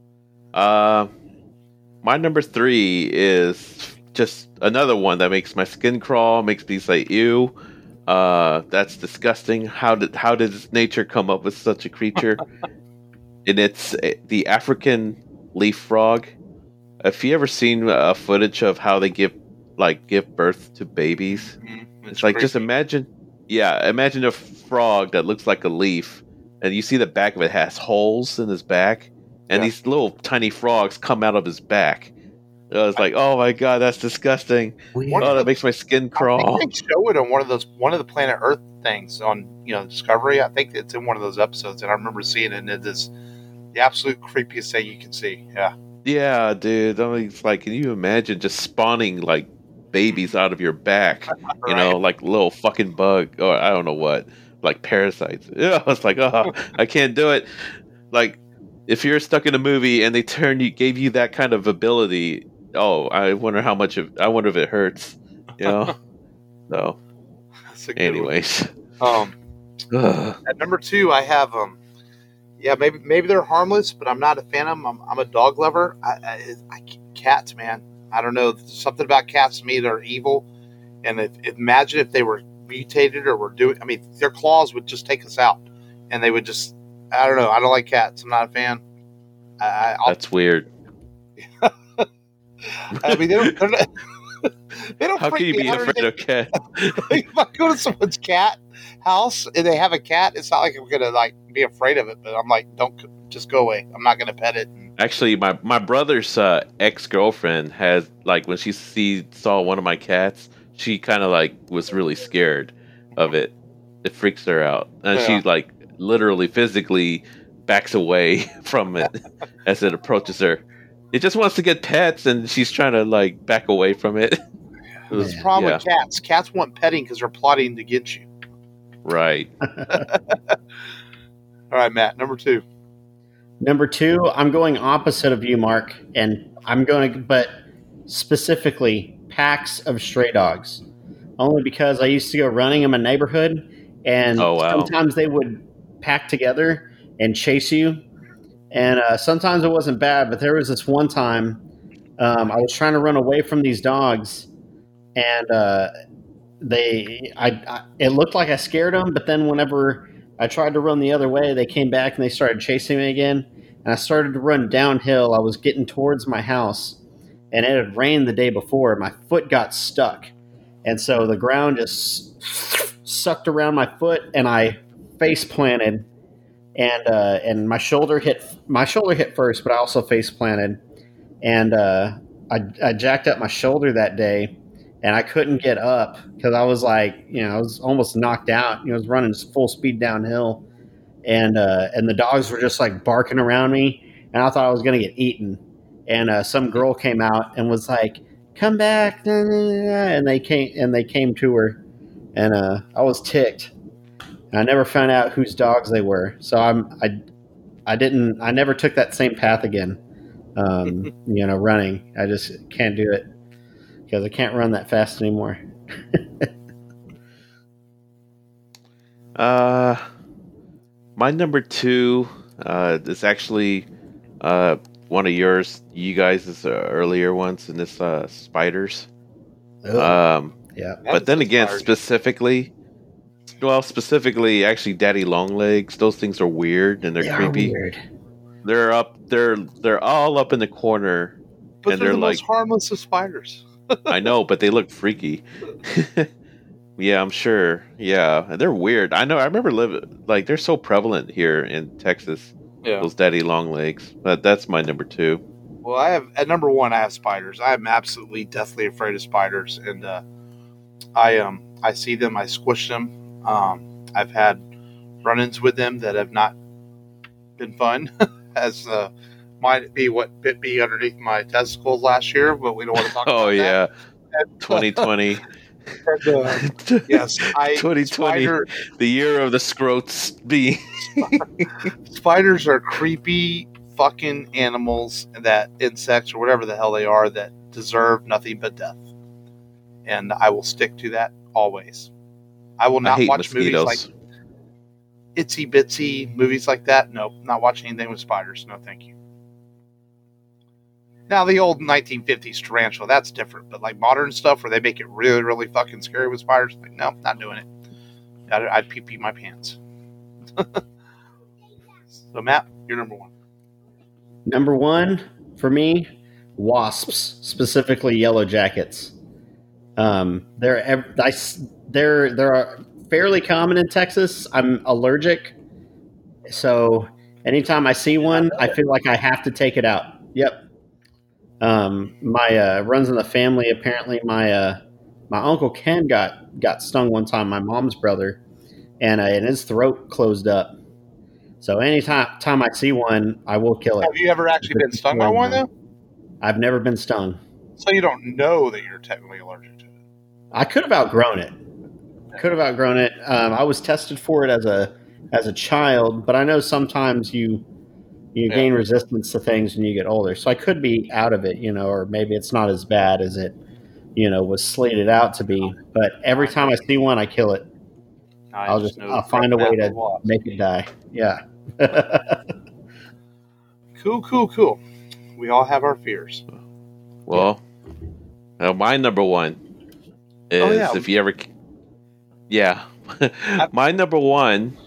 Speaker 4: Uh, my number three is just another one that makes my skin crawl, makes me say ew. Uh, that's disgusting. How did how did nature come up with such a creature? And it's uh, the African leaf frog. Have you ever seen uh, footage of how they give like give birth to babies?
Speaker 2: Mhm.
Speaker 4: It's like just
Speaker 2: creepy.
Speaker 4: imagine, yeah, imagine a frog that looks like a leaf, and you see the back of it has holes in his back, and
Speaker 2: Yeah.
Speaker 4: these little tiny frogs come out of his back. I was like, oh my god, that's disgusting.
Speaker 3: Weird.
Speaker 4: Oh, that makes my skin
Speaker 2: I
Speaker 4: crawl.
Speaker 2: think they show it on one of those one of the Planet Earth things on you know Discovery. I think it's in one of those episodes, and I remember seeing it. And it is the absolute creepiest thing you can see. Yeah,
Speaker 4: Yeah, dude. I mean, it's like, can you imagine just spawning like babies out of your back? You know, like little fucking bug, or I don't know what, like parasites. Yeah, it's like, oh, I can't do it. Like, if you're stuck in a movie and they turn you, gave you that kind of ability, oh, I wonder how much of, I wonder if it hurts. You know. So,
Speaker 2: That's a good one.
Speaker 4: anyways,
Speaker 2: Um,
Speaker 4: Ugh.
Speaker 2: at number two, I have um, yeah, maybe maybe they're harmless, but I'm not a fan of them. I'm, I'm a dog lover. I, I, I cats, man. I don't know. There's something about cats to me that are evil. And if, if imagine if they were mutated or were doing. I mean, their claws would just take us out, and they would just. I don't know. I don't like cats. I'm not a fan. I, I, I'll,
Speaker 4: That's weird.
Speaker 2: I mean, they don't. They're not, they don't.
Speaker 4: How can
Speaker 2: freak
Speaker 4: you
Speaker 2: me
Speaker 4: be
Speaker 2: out or
Speaker 4: afraid of
Speaker 2: anything.
Speaker 4: cats?
Speaker 2: If I go to someone's cat house and they have a cat, it's not like I'm gonna like be afraid of it. But I'm like, don't just go away. I'm not gonna pet it.
Speaker 4: Actually, my my brother's uh, ex girlfriend had like when she see saw one of my cats, she kind of like was really scared of it. It freaks her out, and
Speaker 2: Yeah.
Speaker 4: she like literally physically backs away from it as it approaches her. It just wants to get pets, and she's trying to like back away from it. It was-
Speaker 2: That's the problem
Speaker 4: yeah,
Speaker 2: with cats. Cats want petting because they're plotting against you.
Speaker 4: right.
Speaker 2: All right, Matt. Number two.
Speaker 3: Number two, I'm going opposite of you, Mark, and I'm going to, but specifically packs of stray dogs. Only because I used to go running in my neighborhood, and
Speaker 4: Oh, wow.
Speaker 3: sometimes they would pack together and chase you. And uh, sometimes it wasn't bad, but there was this one time um, I was trying to run away from these dogs, and uh, they, I, I, it looked like I scared them, but then whenever I tried to run the other way, they came back and they started chasing me again. And I started to run downhill. I was getting towards my house, and it had rained the day before. My foot got stuck, and so the ground just sucked around my foot, and I face planted, and uh, and my shoulder hit my shoulder hit first, but I also face planted, and uh, I, I jacked up my shoulder that day, and I couldn't get up because I was like, you know, I was almost knocked out. You know, I was running full speed downhill, and uh, and the dogs were just like barking around me, and I thought I was gonna get eaten. And uh, some girl came out and was like, "Come back!" And they came and they came to her, and uh, I was ticked. And I never found out whose dogs they were, so I'm I I didn't I never took that same path again. Um, you know, running. I just can't do it because I can't run that fast anymore.
Speaker 4: Uh, my number two uh, is actually uh, one of yours, you guys' uh, earlier ones, and it's uh, spiders. Um,
Speaker 3: Yeah.
Speaker 4: but then again,
Speaker 2: Spiders.
Speaker 4: specifically, well, specifically, actually, daddy long legs. Those things are weird and they're
Speaker 3: They are
Speaker 4: creepy.
Speaker 3: weird.
Speaker 4: They're up. They're they're all up in the corner,
Speaker 2: But
Speaker 4: and
Speaker 2: they're
Speaker 4: they're
Speaker 2: the
Speaker 4: like,
Speaker 2: most harmless of spiders.
Speaker 4: I know, but they look freaky. Yeah, I'm sure. Yeah, and they're weird. I know. I remember living like they're so prevalent here in Texas.
Speaker 2: Yeah.
Speaker 4: Those daddy long legs. But that's my number two.
Speaker 2: Well, I have at number one. I have spiders. I am absolutely deathly afraid of spiders, and uh, I um I see them. I squish them. Um, I've had run-ins with them that have not been fun, as uh, might be what bit me underneath my testicles last year. But we don't want to talk
Speaker 4: Oh
Speaker 2: about
Speaker 4: yeah,
Speaker 2: that.
Speaker 4: twenty twenty.
Speaker 2: And, uh, yes, I
Speaker 4: twenty twenty,
Speaker 2: spider,
Speaker 4: the year of the scrotes bee.
Speaker 2: spiders are creepy fucking animals, that insects or whatever the hell they are, that deserve nothing but death. And I will stick to that always. I will
Speaker 4: I
Speaker 2: not
Speaker 4: hate
Speaker 2: watch
Speaker 4: mosquitoes.
Speaker 2: movies like itsy bitsy movies like that. Nope, not watching anything with spiders. No, thank you. Now the old nineteen fifties tarantula, that's different. But like modern stuff where they make it really, really fucking scary with spiders, like no, not doing it. I'd, I'd pee pee my pants. So Matt, you're number one.
Speaker 3: Number one for me, wasps, specifically yellow jackets. Um, they're ev- I s- they're they're fairly common in Texas. I'm allergic, so anytime I see one, I feel like I have to take it out. Yep. Um, my uh, runs in the family. Apparently, my uh, my uncle Ken got got stung one time. My mom's brother, and uh, and his throat closed up. So anytime time I see one, I will kill it.
Speaker 2: Have you ever actually been stung by one though?
Speaker 3: I've never been stung.
Speaker 2: So you don't know that you're technically allergic to it.
Speaker 3: I could have outgrown it. Could have outgrown it. Um, I was tested for it as a as a child, but I know sometimes you you
Speaker 2: Yeah.
Speaker 3: gain resistance to things when you get older. So I could be out of it, you know, or maybe it's not as bad as it, you know, was slated out to be. But every time I see one, I kill it.
Speaker 2: I
Speaker 3: I'll just
Speaker 2: know
Speaker 3: I'll
Speaker 2: that
Speaker 3: find a way
Speaker 2: Matt
Speaker 3: to
Speaker 2: will.
Speaker 3: make it die. Yeah.
Speaker 2: Cool, cool, cool. We all have our fears.
Speaker 4: Well, now my number one is
Speaker 2: Oh, yeah.
Speaker 4: if you ever, yeah, my number one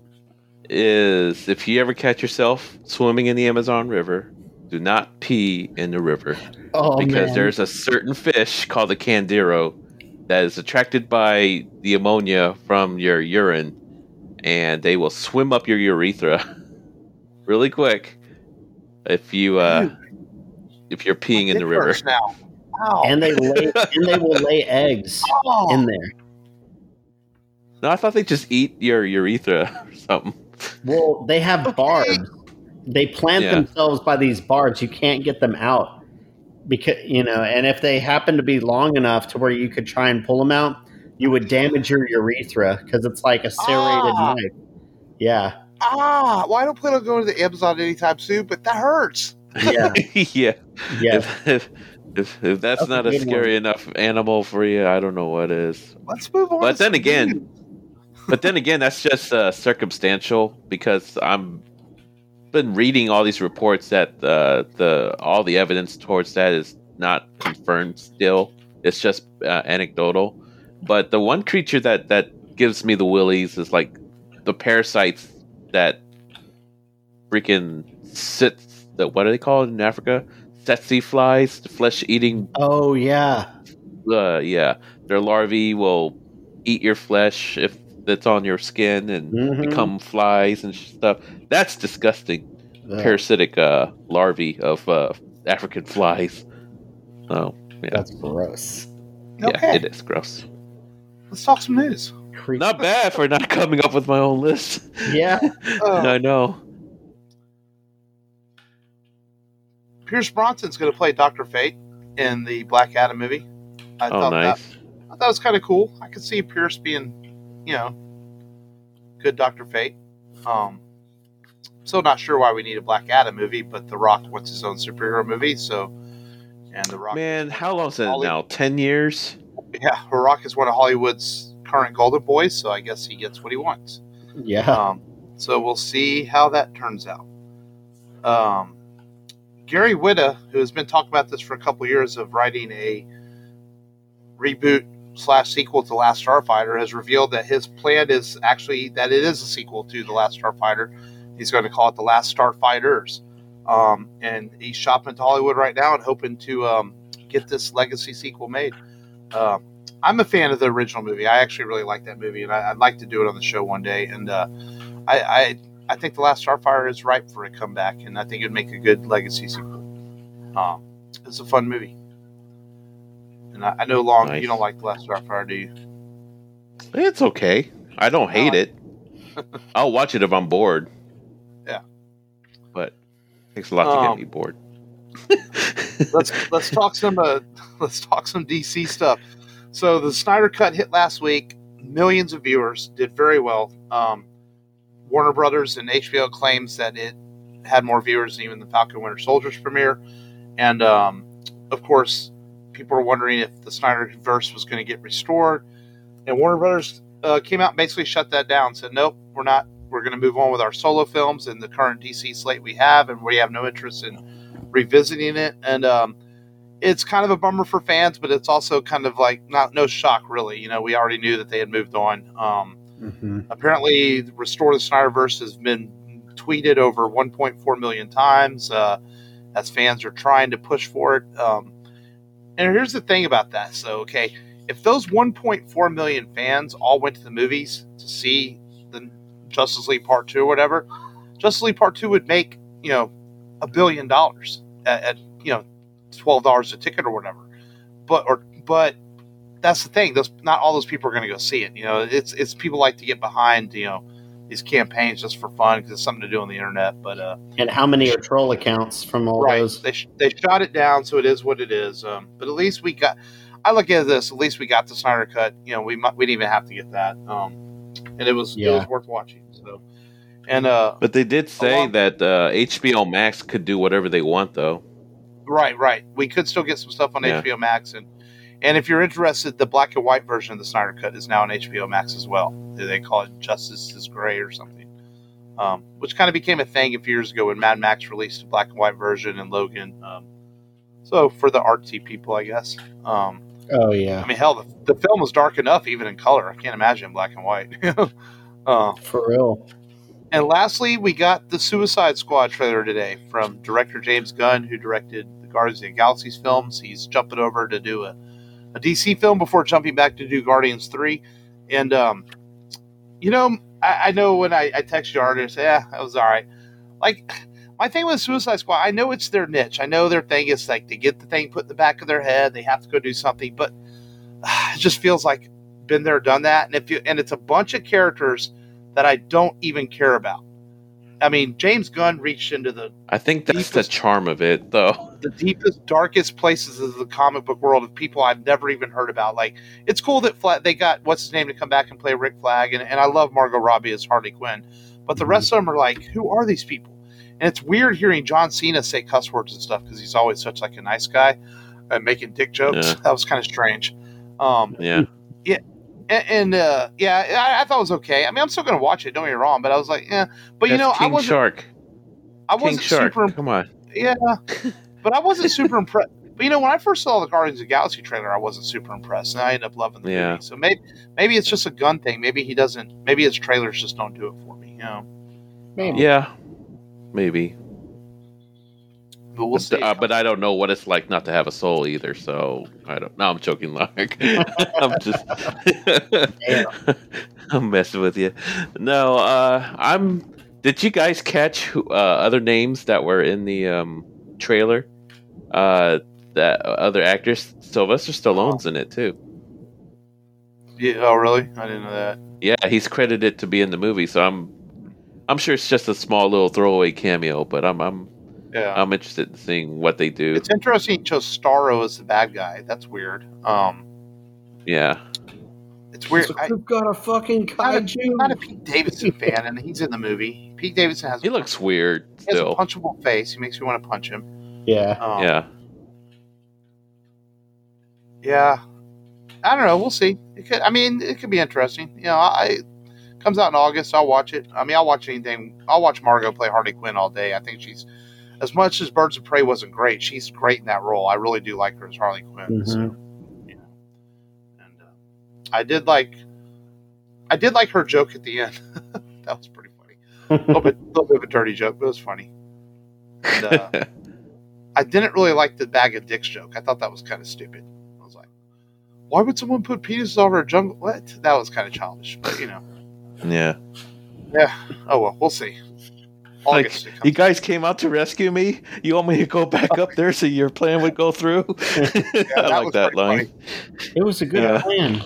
Speaker 4: is if you ever catch yourself swimming in the Amazon River, do not pee in the river
Speaker 3: Oh
Speaker 4: because
Speaker 3: man.
Speaker 4: there's a certain fish called the Candiro that is attracted by the ammonia from your urine, and they will swim up your urethra really quick if you uh, if you're peeing
Speaker 2: My
Speaker 4: in the
Speaker 2: dick
Speaker 4: river.
Speaker 2: hurts now. Ow.
Speaker 3: and they lay and they will lay eggs
Speaker 2: Oh.
Speaker 3: in there.
Speaker 4: No, I thought they just eat your urethra or something.
Speaker 3: Well, they have barbs. They plant
Speaker 4: Yeah.
Speaker 3: themselves by these barbs. You can't get them out because you know. And if they happen to be long enough to where you could try and pull them out, you would damage your urethra because it's like a serrated
Speaker 2: Ah.
Speaker 3: knife. Yeah,
Speaker 2: Ah, well, I don't plan on going to the Amazon anytime soon, but that hurts.
Speaker 3: yeah,
Speaker 4: yeah.
Speaker 3: yeah.
Speaker 4: If, if, if, if that's,
Speaker 3: That's a
Speaker 4: not a
Speaker 3: good
Speaker 4: scary
Speaker 3: one.
Speaker 4: enough animal for you, I don't know what is.
Speaker 2: Let's move on.
Speaker 4: But
Speaker 2: to
Speaker 4: then
Speaker 2: some
Speaker 4: again-
Speaker 2: news.
Speaker 4: But then again, that's just uh, circumstantial because I'm been reading all these reports that uh, the all the evidence towards that is not confirmed still. It's just uh, anecdotal. But the one creature that that gives me the willies is like the parasites that freaking sit. The, what are they called in Africa? Tsetse flies, the flesh-eating.
Speaker 3: Oh yeah,
Speaker 4: Uh, yeah, their larvae will eat your flesh if it's on your skin and
Speaker 3: Mhm.
Speaker 4: become flies and stuff. That's disgusting.
Speaker 3: Ugh,
Speaker 4: Parasitic uh, larvae of uh, African flies. Oh, yeah,
Speaker 3: that's gross.
Speaker 4: yeah,
Speaker 2: Okay,
Speaker 4: it is gross.
Speaker 2: let's talk some news.
Speaker 3: Creep.
Speaker 4: Not bad for not coming up with my own list.
Speaker 3: Yeah,
Speaker 2: Uh,
Speaker 4: I know.
Speaker 2: Pierce Bronson's going to play Doctor Fate in the Black Adam movie. I
Speaker 4: Oh,
Speaker 2: thought that
Speaker 4: nice.
Speaker 2: I thought it was kind of cool. I could see Pierce being, you know, good Doctor Fate. Um, still not sure why we need a Black Adam movie, but The Rock wants his own superhero movie, so and The Rock.
Speaker 4: Man, how long is it
Speaker 2: Holly-
Speaker 4: now? Ten years?
Speaker 2: Yeah, The Rock is one of Hollywood's current golden boys, so I guess he gets what he wants.
Speaker 3: yeah.
Speaker 2: Um, so we'll see how that turns out. Um, Gary Whitta, who has been talking about this for a couple of years of writing a reboot slash sequel to Last Starfighter, has revealed that his plan is actually that it is a sequel to The Last Starfighter. He's going to call it The Last Starfighters. Um, and he's shopping to Hollywood right now and hoping to um, get this legacy sequel made. Uh, I'm a fan of the original movie. I actually really like that movie, and I, I'd like to do it on the show one day. And uh, I, I I think The Last Starfire is ripe for a comeback, and I think it'd make a good legacy sequel. Um, it's a fun movie. And I, I know, Long,
Speaker 4: Nice.
Speaker 2: you don't like The Last Starfire, do you?
Speaker 4: It's okay. I don't hate
Speaker 2: I-
Speaker 4: it. I'll watch it if I'm bored.
Speaker 2: Yeah.
Speaker 4: But it takes a lot to
Speaker 2: Um,
Speaker 4: get me bored.
Speaker 2: let's let's talk some uh, let's talk some D C stuff. So the Snyder Cut hit last week. Millions of viewers, did very well. Um, Warner Brothers and H B O claims that it had more viewers than even the Falcon Winter Soldier's premiere. And um, of course, people were wondering if the Snyderverse was going to get restored. And Warner Brothers uh, came out and basically shut that down. Said, nope, we're not. We're going to move on with our solo films and the current D C slate we have, and we have no interest in revisiting it. And um, it's kind of a bummer for fans, but it's also kind of like not no shock, really. You know, we already knew that they had moved on. Um,
Speaker 3: Mm-hmm.
Speaker 2: Apparently, Restore the Snyderverse has been tweeted over one point four million times uh, as fans are trying to push for it. Um, and here's the thing about that. So, okay, if those one point four million fans all went to the movies to see the Justice League Part two or whatever, Justice League Part two would make, you know, a billion dollars at, at you know, twelve dollars a ticket or whatever. But, or, but, that's the thing. Those not all those people are going to go see it. You know, it's it's people like to get behind, you know, these campaigns just for fun because it's something to do on the internet. But uh,
Speaker 3: And how many are troll accounts from all
Speaker 2: right,
Speaker 3: those?
Speaker 2: they sh- they shot it down, so it is what it is. Um, but at least we got. I look at this. At least we got the Snyder Cut. You know, we might, we didn't even have to get that. Um, and it was it
Speaker 3: Yeah.
Speaker 2: was worth watching. So, and uh,
Speaker 4: But they did say
Speaker 2: Along-
Speaker 4: that uh, H B O Max could do whatever they want, though.
Speaker 2: right, right, we could still get some stuff on
Speaker 4: Yeah.
Speaker 2: H B O Max, and and if you're interested, the black and white version of the Snyder Cut is now on H B O Max as well. They call it Justice is Gray or something, um, which kind of became a thing a few years ago when Mad Max released a black and white version and Logan. Um, so for the artsy people, I guess. Um,
Speaker 3: Oh, yeah.
Speaker 2: I mean, hell, the, the film was dark enough even in color. I can't imagine black and white. uh,
Speaker 3: For real.
Speaker 2: and lastly, we got the Suicide Squad trailer today from director James Gunn, who directed the Guardians of the Galaxy films. He's jumping over to do a, a D C film before jumping back to do Guardians three. And, um, you know, I, I know when I, I text you already, I say, yeah, that was all right. Like, my thing with Suicide Squad, I know it's their niche. I know their thing is like they get the thing put in the back of their head. They have to go do something, but uh, it just feels like been there, done that. And if you, and it's a bunch of characters that I don't even care about. I mean, James Gunn reached into the,
Speaker 4: I think that's
Speaker 2: Deepest-
Speaker 4: the charm of it, though.
Speaker 2: the deepest, darkest places of the comic book world of people I've never even heard about. Like, it's cool that Fla- they got what's his name to come back and play Rick Flag, and, and I love Margot Robbie as Harley Quinn. But the rest of them are like, who are these people? And it's weird hearing John Cena say cuss words and stuff because he's always such like a nice guy and making dick jokes.
Speaker 4: Yeah.
Speaker 2: That was kind of strange. Um,
Speaker 4: Yeah.
Speaker 2: and, and uh, yeah, I, I thought it was okay. I mean, I'm still going to watch it. Don't get me wrong, but I was like, yeah. But you
Speaker 4: That's
Speaker 2: know, I
Speaker 4: King
Speaker 2: wasn't.
Speaker 4: Shark.
Speaker 2: I
Speaker 4: King
Speaker 2: wasn't
Speaker 4: Shark.
Speaker 2: super.
Speaker 4: Come on.
Speaker 2: Yeah, but I wasn't super impressed. But you know, when I first saw the Guardians of the Galaxy trailer, I wasn't super impressed, and I ended up loving the
Speaker 4: Yeah.
Speaker 2: movie. So maybe maybe it's just a gun thing. Maybe he doesn't. Maybe his trailers just don't do it for me. You know.
Speaker 3: Maybe.
Speaker 4: Yeah. Maybe.
Speaker 2: But we'll see.
Speaker 4: Uh, but I don't know what it's like not to have a soul either. So I don't. No, I'm joking, Lark. I'm just. I'm messing with you. No, uh, I'm. Did you guys catch who, uh, other names that were in the um, trailer? Uh, that other actors, Sylvester Stallone's in it too.
Speaker 2: yeah, oh, really? I didn't know that.
Speaker 4: Yeah, he's credited to be in the movie. So I'm. I'm sure it's just a small little throwaway cameo, but I'm. I'm.
Speaker 2: Yeah.
Speaker 4: I'm interested in seeing what they do.
Speaker 2: It's interesting. He chose Starro as the bad guy. That's weird. Um,
Speaker 4: Yeah.
Speaker 2: it's weird. I,
Speaker 3: We've got a fucking
Speaker 2: I'm
Speaker 3: kaiju.
Speaker 2: not a Pete Davidson fan, and he's in the movie. Pete Davidson has.
Speaker 4: He looks weird
Speaker 2: He has a
Speaker 4: still.
Speaker 2: punchable face. He makes me want to punch him.
Speaker 3: Yeah.
Speaker 2: Um,
Speaker 4: Yeah.
Speaker 2: Yeah. I don't know. We'll see. It could. I mean, it could be interesting. You know, I comes out in August. I'll watch it. I mean, I'll watch anything. I'll watch Margot play Harley Quinn all day. I think she's, as much as Birds of Prey wasn't great, she's great in that role. I really do like her as Harley Quinn.
Speaker 3: Mhm.
Speaker 2: So, you know, and uh, I did like, I did like her joke at the end. That was pretty funny. A little bit, little bit of a dirty joke, but it was funny. And, uh, I didn't really like the bag of dicks joke. I thought that was kind of stupid. I was like, why would someone put penises over a jungle? What? That was kind of childish, but you know.
Speaker 4: Yeah.
Speaker 2: Yeah. Oh, well, we'll see.
Speaker 4: August, like, you guys came out to rescue me? You want me to go back up there so your plan would go through?
Speaker 2: Yeah,
Speaker 4: I like that line.
Speaker 3: Funny. It was a good
Speaker 4: yeah.
Speaker 3: plan.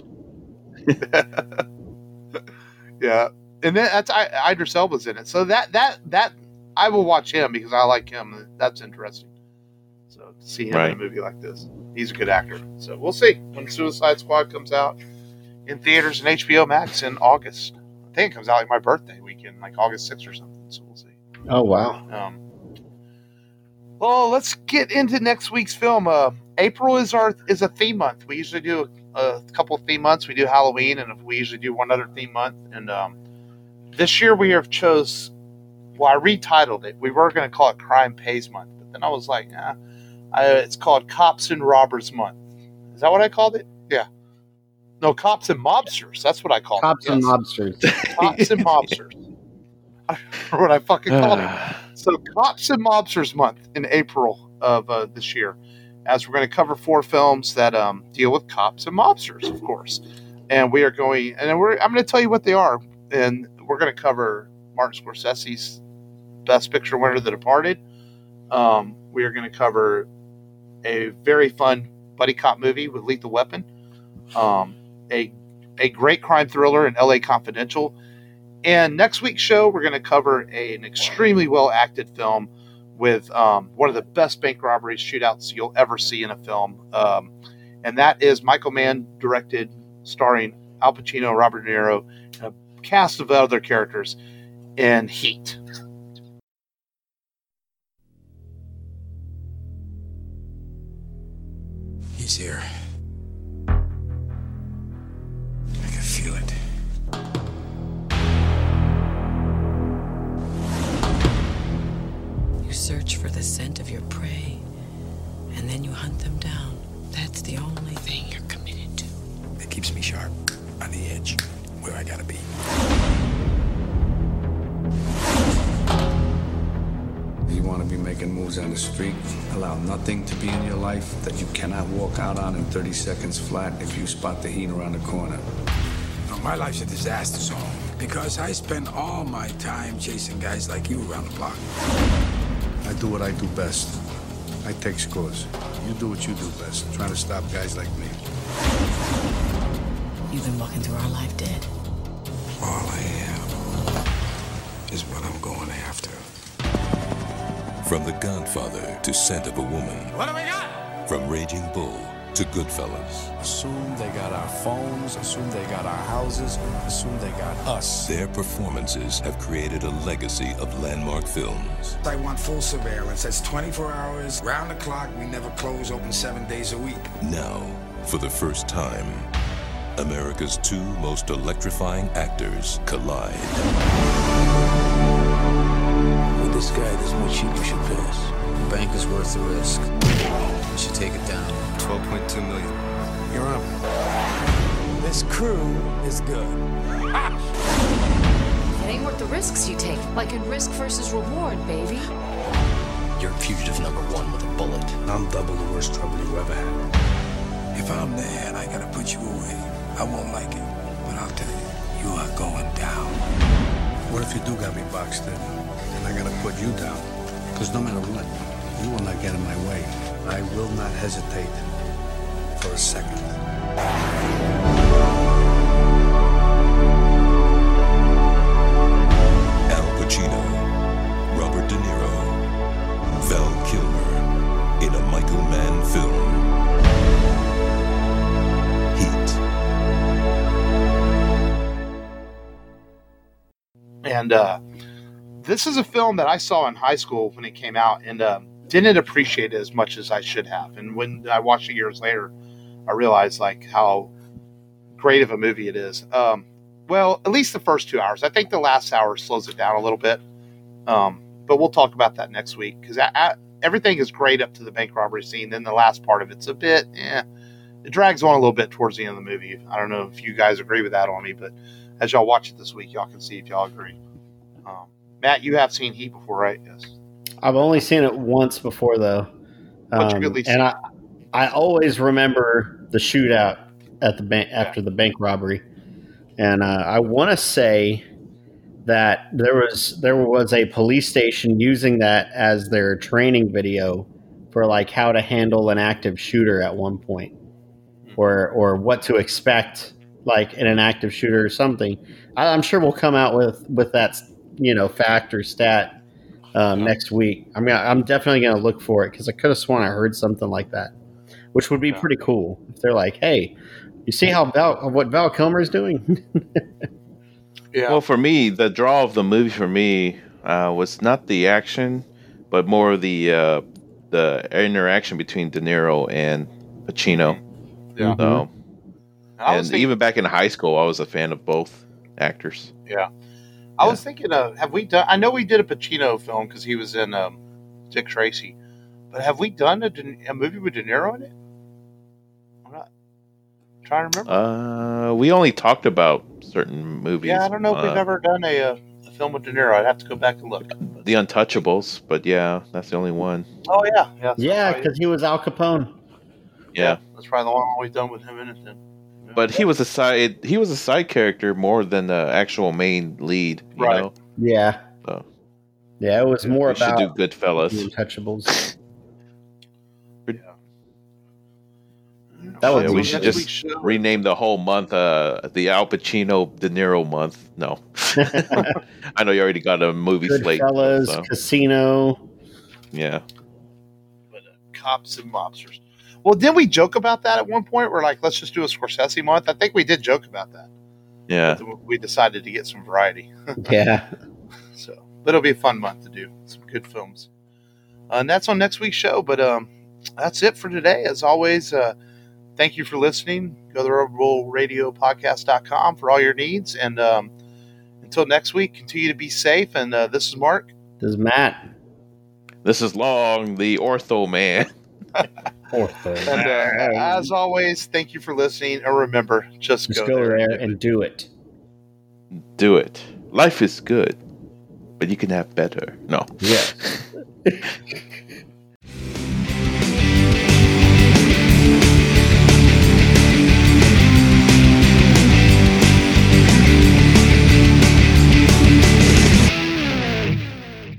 Speaker 2: Yeah. And then that's I, Idris Elba's in it. So that, that, that, I will watch him because I like him. That's interesting. So to see him right. in a movie like this, he's a good actor. So we'll see when Suicide Squad comes out in theaters and H B O Max in August. I think it comes out like my birthday weekend, like August sixth or something. So we'll see.
Speaker 3: Oh, wow.
Speaker 2: Um, well, let's get into next week's film. Uh, April is our is a theme month. We usually do a, a couple of theme months. We do Halloween, and we usually do one other theme month. And um, this year we have chose. Well, I retitled it. We were going to call it Crime Pays Month, but then I was like, nah, I, it's called Cops and Robbers Month. Is that what I called it? Yeah. No, Cops and Mobsters. That's what I called
Speaker 3: Cops
Speaker 2: it.
Speaker 3: and yes. Mobsters.
Speaker 2: Cops and Mobsters. I remember what I fucking called it. So, Cops and Mobsters Month in April of uh, this year, as we're going to cover four films that um, deal with cops and mobsters, of course. And we are going, and we're, I'm going to tell you what they are, and we're going to cover Martin Scorsese's Best Picture winner, The Departed. Um, we are going to cover a very fun buddy cop movie with Lethal Weapon, um, a a great crime thriller in L A Confidential, and next week's show we're going to cover a, an extremely well acted film with um, one of the best bank robbery shootouts you'll ever see in a film, um, and that is Michael Mann directed, starring Al Pacino, Robert De Niro, and a cast of other characters in Heat.
Speaker 5: He's here. I can feel it.
Speaker 6: You search for the scent of your prey, and then you hunt them down. That's the only thing you're committed to.
Speaker 5: It keeps me sharp, on the edge, where I gotta be.
Speaker 7: You want to be making moves on the street? Allow nothing to be in your life that you cannot walk out on in thirty seconds flat if you spot the heat around the corner.
Speaker 5: No, my life's a disaster zone because I spend all my time chasing guys like you around the block.
Speaker 7: I do what I do best. I take scores. You do what you do best, trying to stop guys like me.
Speaker 6: You've been walking through our life dead.
Speaker 5: All I am is what I'm going after.
Speaker 8: From The Godfather to Scent of a Woman.
Speaker 5: What do we got?
Speaker 8: From Raging Bull to Goodfellas.
Speaker 9: Assume they got our phones, assume they got our houses, assume they got us.
Speaker 8: Their performances have created a legacy of landmark films.
Speaker 5: I want full surveillance. That's twenty-four hours, round the clock. We never close, open seven days a week.
Speaker 8: Now, for the first time, America's two most electrifying actors collide.
Speaker 10: With this guy, there's more cheap you should pass. The bank is worth the risk. You should take it down.
Speaker 8: twelve point two million.
Speaker 9: You're up. This crew is good.
Speaker 11: It ain't worth the risks you take. Like in risk versus reward, baby.
Speaker 10: You're fugitive number one with a bullet.
Speaker 7: I'm double the worst trouble you ever had.
Speaker 5: If I'm there and I gotta put you away, I won't like it. But I'll tell you, you are going down.
Speaker 7: What if you do got me boxed in? And I gotta put you down? Because no matter what, you will not get in my way. I will not hesitate for a second.
Speaker 8: Al Pacino, Robert De Niro, Val Kilmer in a Michael Mann film. Heat.
Speaker 2: And uh, this is a film that I saw in high school when it came out, and uh, didn't appreciate it as much as I should have. And when I watched it years later, I realized like how great of a movie it is. Um, well, at least the first two hours. I think the last hour slows it down a little bit. Um, but we'll talk about that next week because everything is great up to the bank robbery scene. Then the last part of it's a bit, eh, it drags on a little bit towards the end of the movie. I don't know if you guys agree with that on me, but as y'all watch it this week, y'all can see if y'all agree. Um, Matt, you have seen Heat before, right? Yes.
Speaker 3: I've only seen it once before, though.
Speaker 2: But you
Speaker 3: Um,
Speaker 2: could at least
Speaker 3: and I, I always remember the shootout at the bank after the bank robbery, and uh, I want to say that there was there was a police station using that as their training video for like how to handle an active shooter at one point, or or what to expect like in an active shooter or something. I, I'm sure we'll come out with with that you know fact or stat. Um, next week, I mean, I'm definitely going to look for it because I could have sworn I heard something like that, which would be pretty cool if they're like, "Hey, you see how Val, what Val Kilmer is doing?"
Speaker 2: Yeah.
Speaker 4: Well, for me, the draw of the movie for me uh, was not the action, but more the uh, the interaction between De Niro and Pacino.
Speaker 2: Yeah.
Speaker 4: So,
Speaker 2: I
Speaker 4: and
Speaker 2: was thinking-
Speaker 4: even back in high school, I was a fan of both actors.
Speaker 2: Yeah. I was thinking of, have we done, I know we did a Pacino film because he was in um, Dick Tracy, but have we done a, De, a movie with De Niro in it? I'm not trying to remember.
Speaker 4: Uh, we only talked about certain movies.
Speaker 2: yeah, I don't know if
Speaker 4: uh,
Speaker 2: we've ever done a, a, a film with De Niro. I'd have to go back and look.
Speaker 4: The Untouchables, but yeah, that's the only one.
Speaker 2: Oh, yeah. Yeah,
Speaker 3: yeah, because he was Al Capone.
Speaker 4: Yeah.
Speaker 2: That's probably the one we've done with him in it then.
Speaker 4: But he was a side. He was a side character more than the actual main lead. You
Speaker 2: Right.
Speaker 4: know.
Speaker 3: Yeah,
Speaker 4: So
Speaker 3: yeah, it was more
Speaker 4: we should
Speaker 3: about
Speaker 4: do Goodfellas.
Speaker 3: the Untouchables.
Speaker 4: That
Speaker 3: That
Speaker 4: yeah,
Speaker 3: was
Speaker 4: we
Speaker 3: next
Speaker 4: should
Speaker 2: week's
Speaker 4: just
Speaker 2: show.
Speaker 4: rename the whole month uh, the Al Pacino De Niro month. No, I know you already got a movie slate.
Speaker 3: Goodfellas,
Speaker 4: So,
Speaker 3: Casino.
Speaker 4: yeah.
Speaker 2: Cops and mobsters. Well, didn't we joke about that at one point? We're like, let's just do a Scorsese month. I think we did joke about that.
Speaker 4: Yeah.
Speaker 2: We decided to get some variety.
Speaker 3: Yeah.
Speaker 2: So, but it'll be a fun month to do some good films. Uh, and that's on next week's show. But um, that's it for today. As always, uh, thank you for listening. Go to the rebel radio podcast dot com for all your needs. And um, until next week, continue to be safe. And uh, this is Mark.
Speaker 3: This is Matt.
Speaker 4: This is Long, the Ortho Man.
Speaker 3: Ortho.
Speaker 2: And uh, as always, thank you for listening. And remember, just,
Speaker 3: Just
Speaker 2: go,
Speaker 3: go
Speaker 2: there.
Speaker 3: there and do it.
Speaker 4: Do it. Life is good, but you can have better. No.
Speaker 3: Yeah.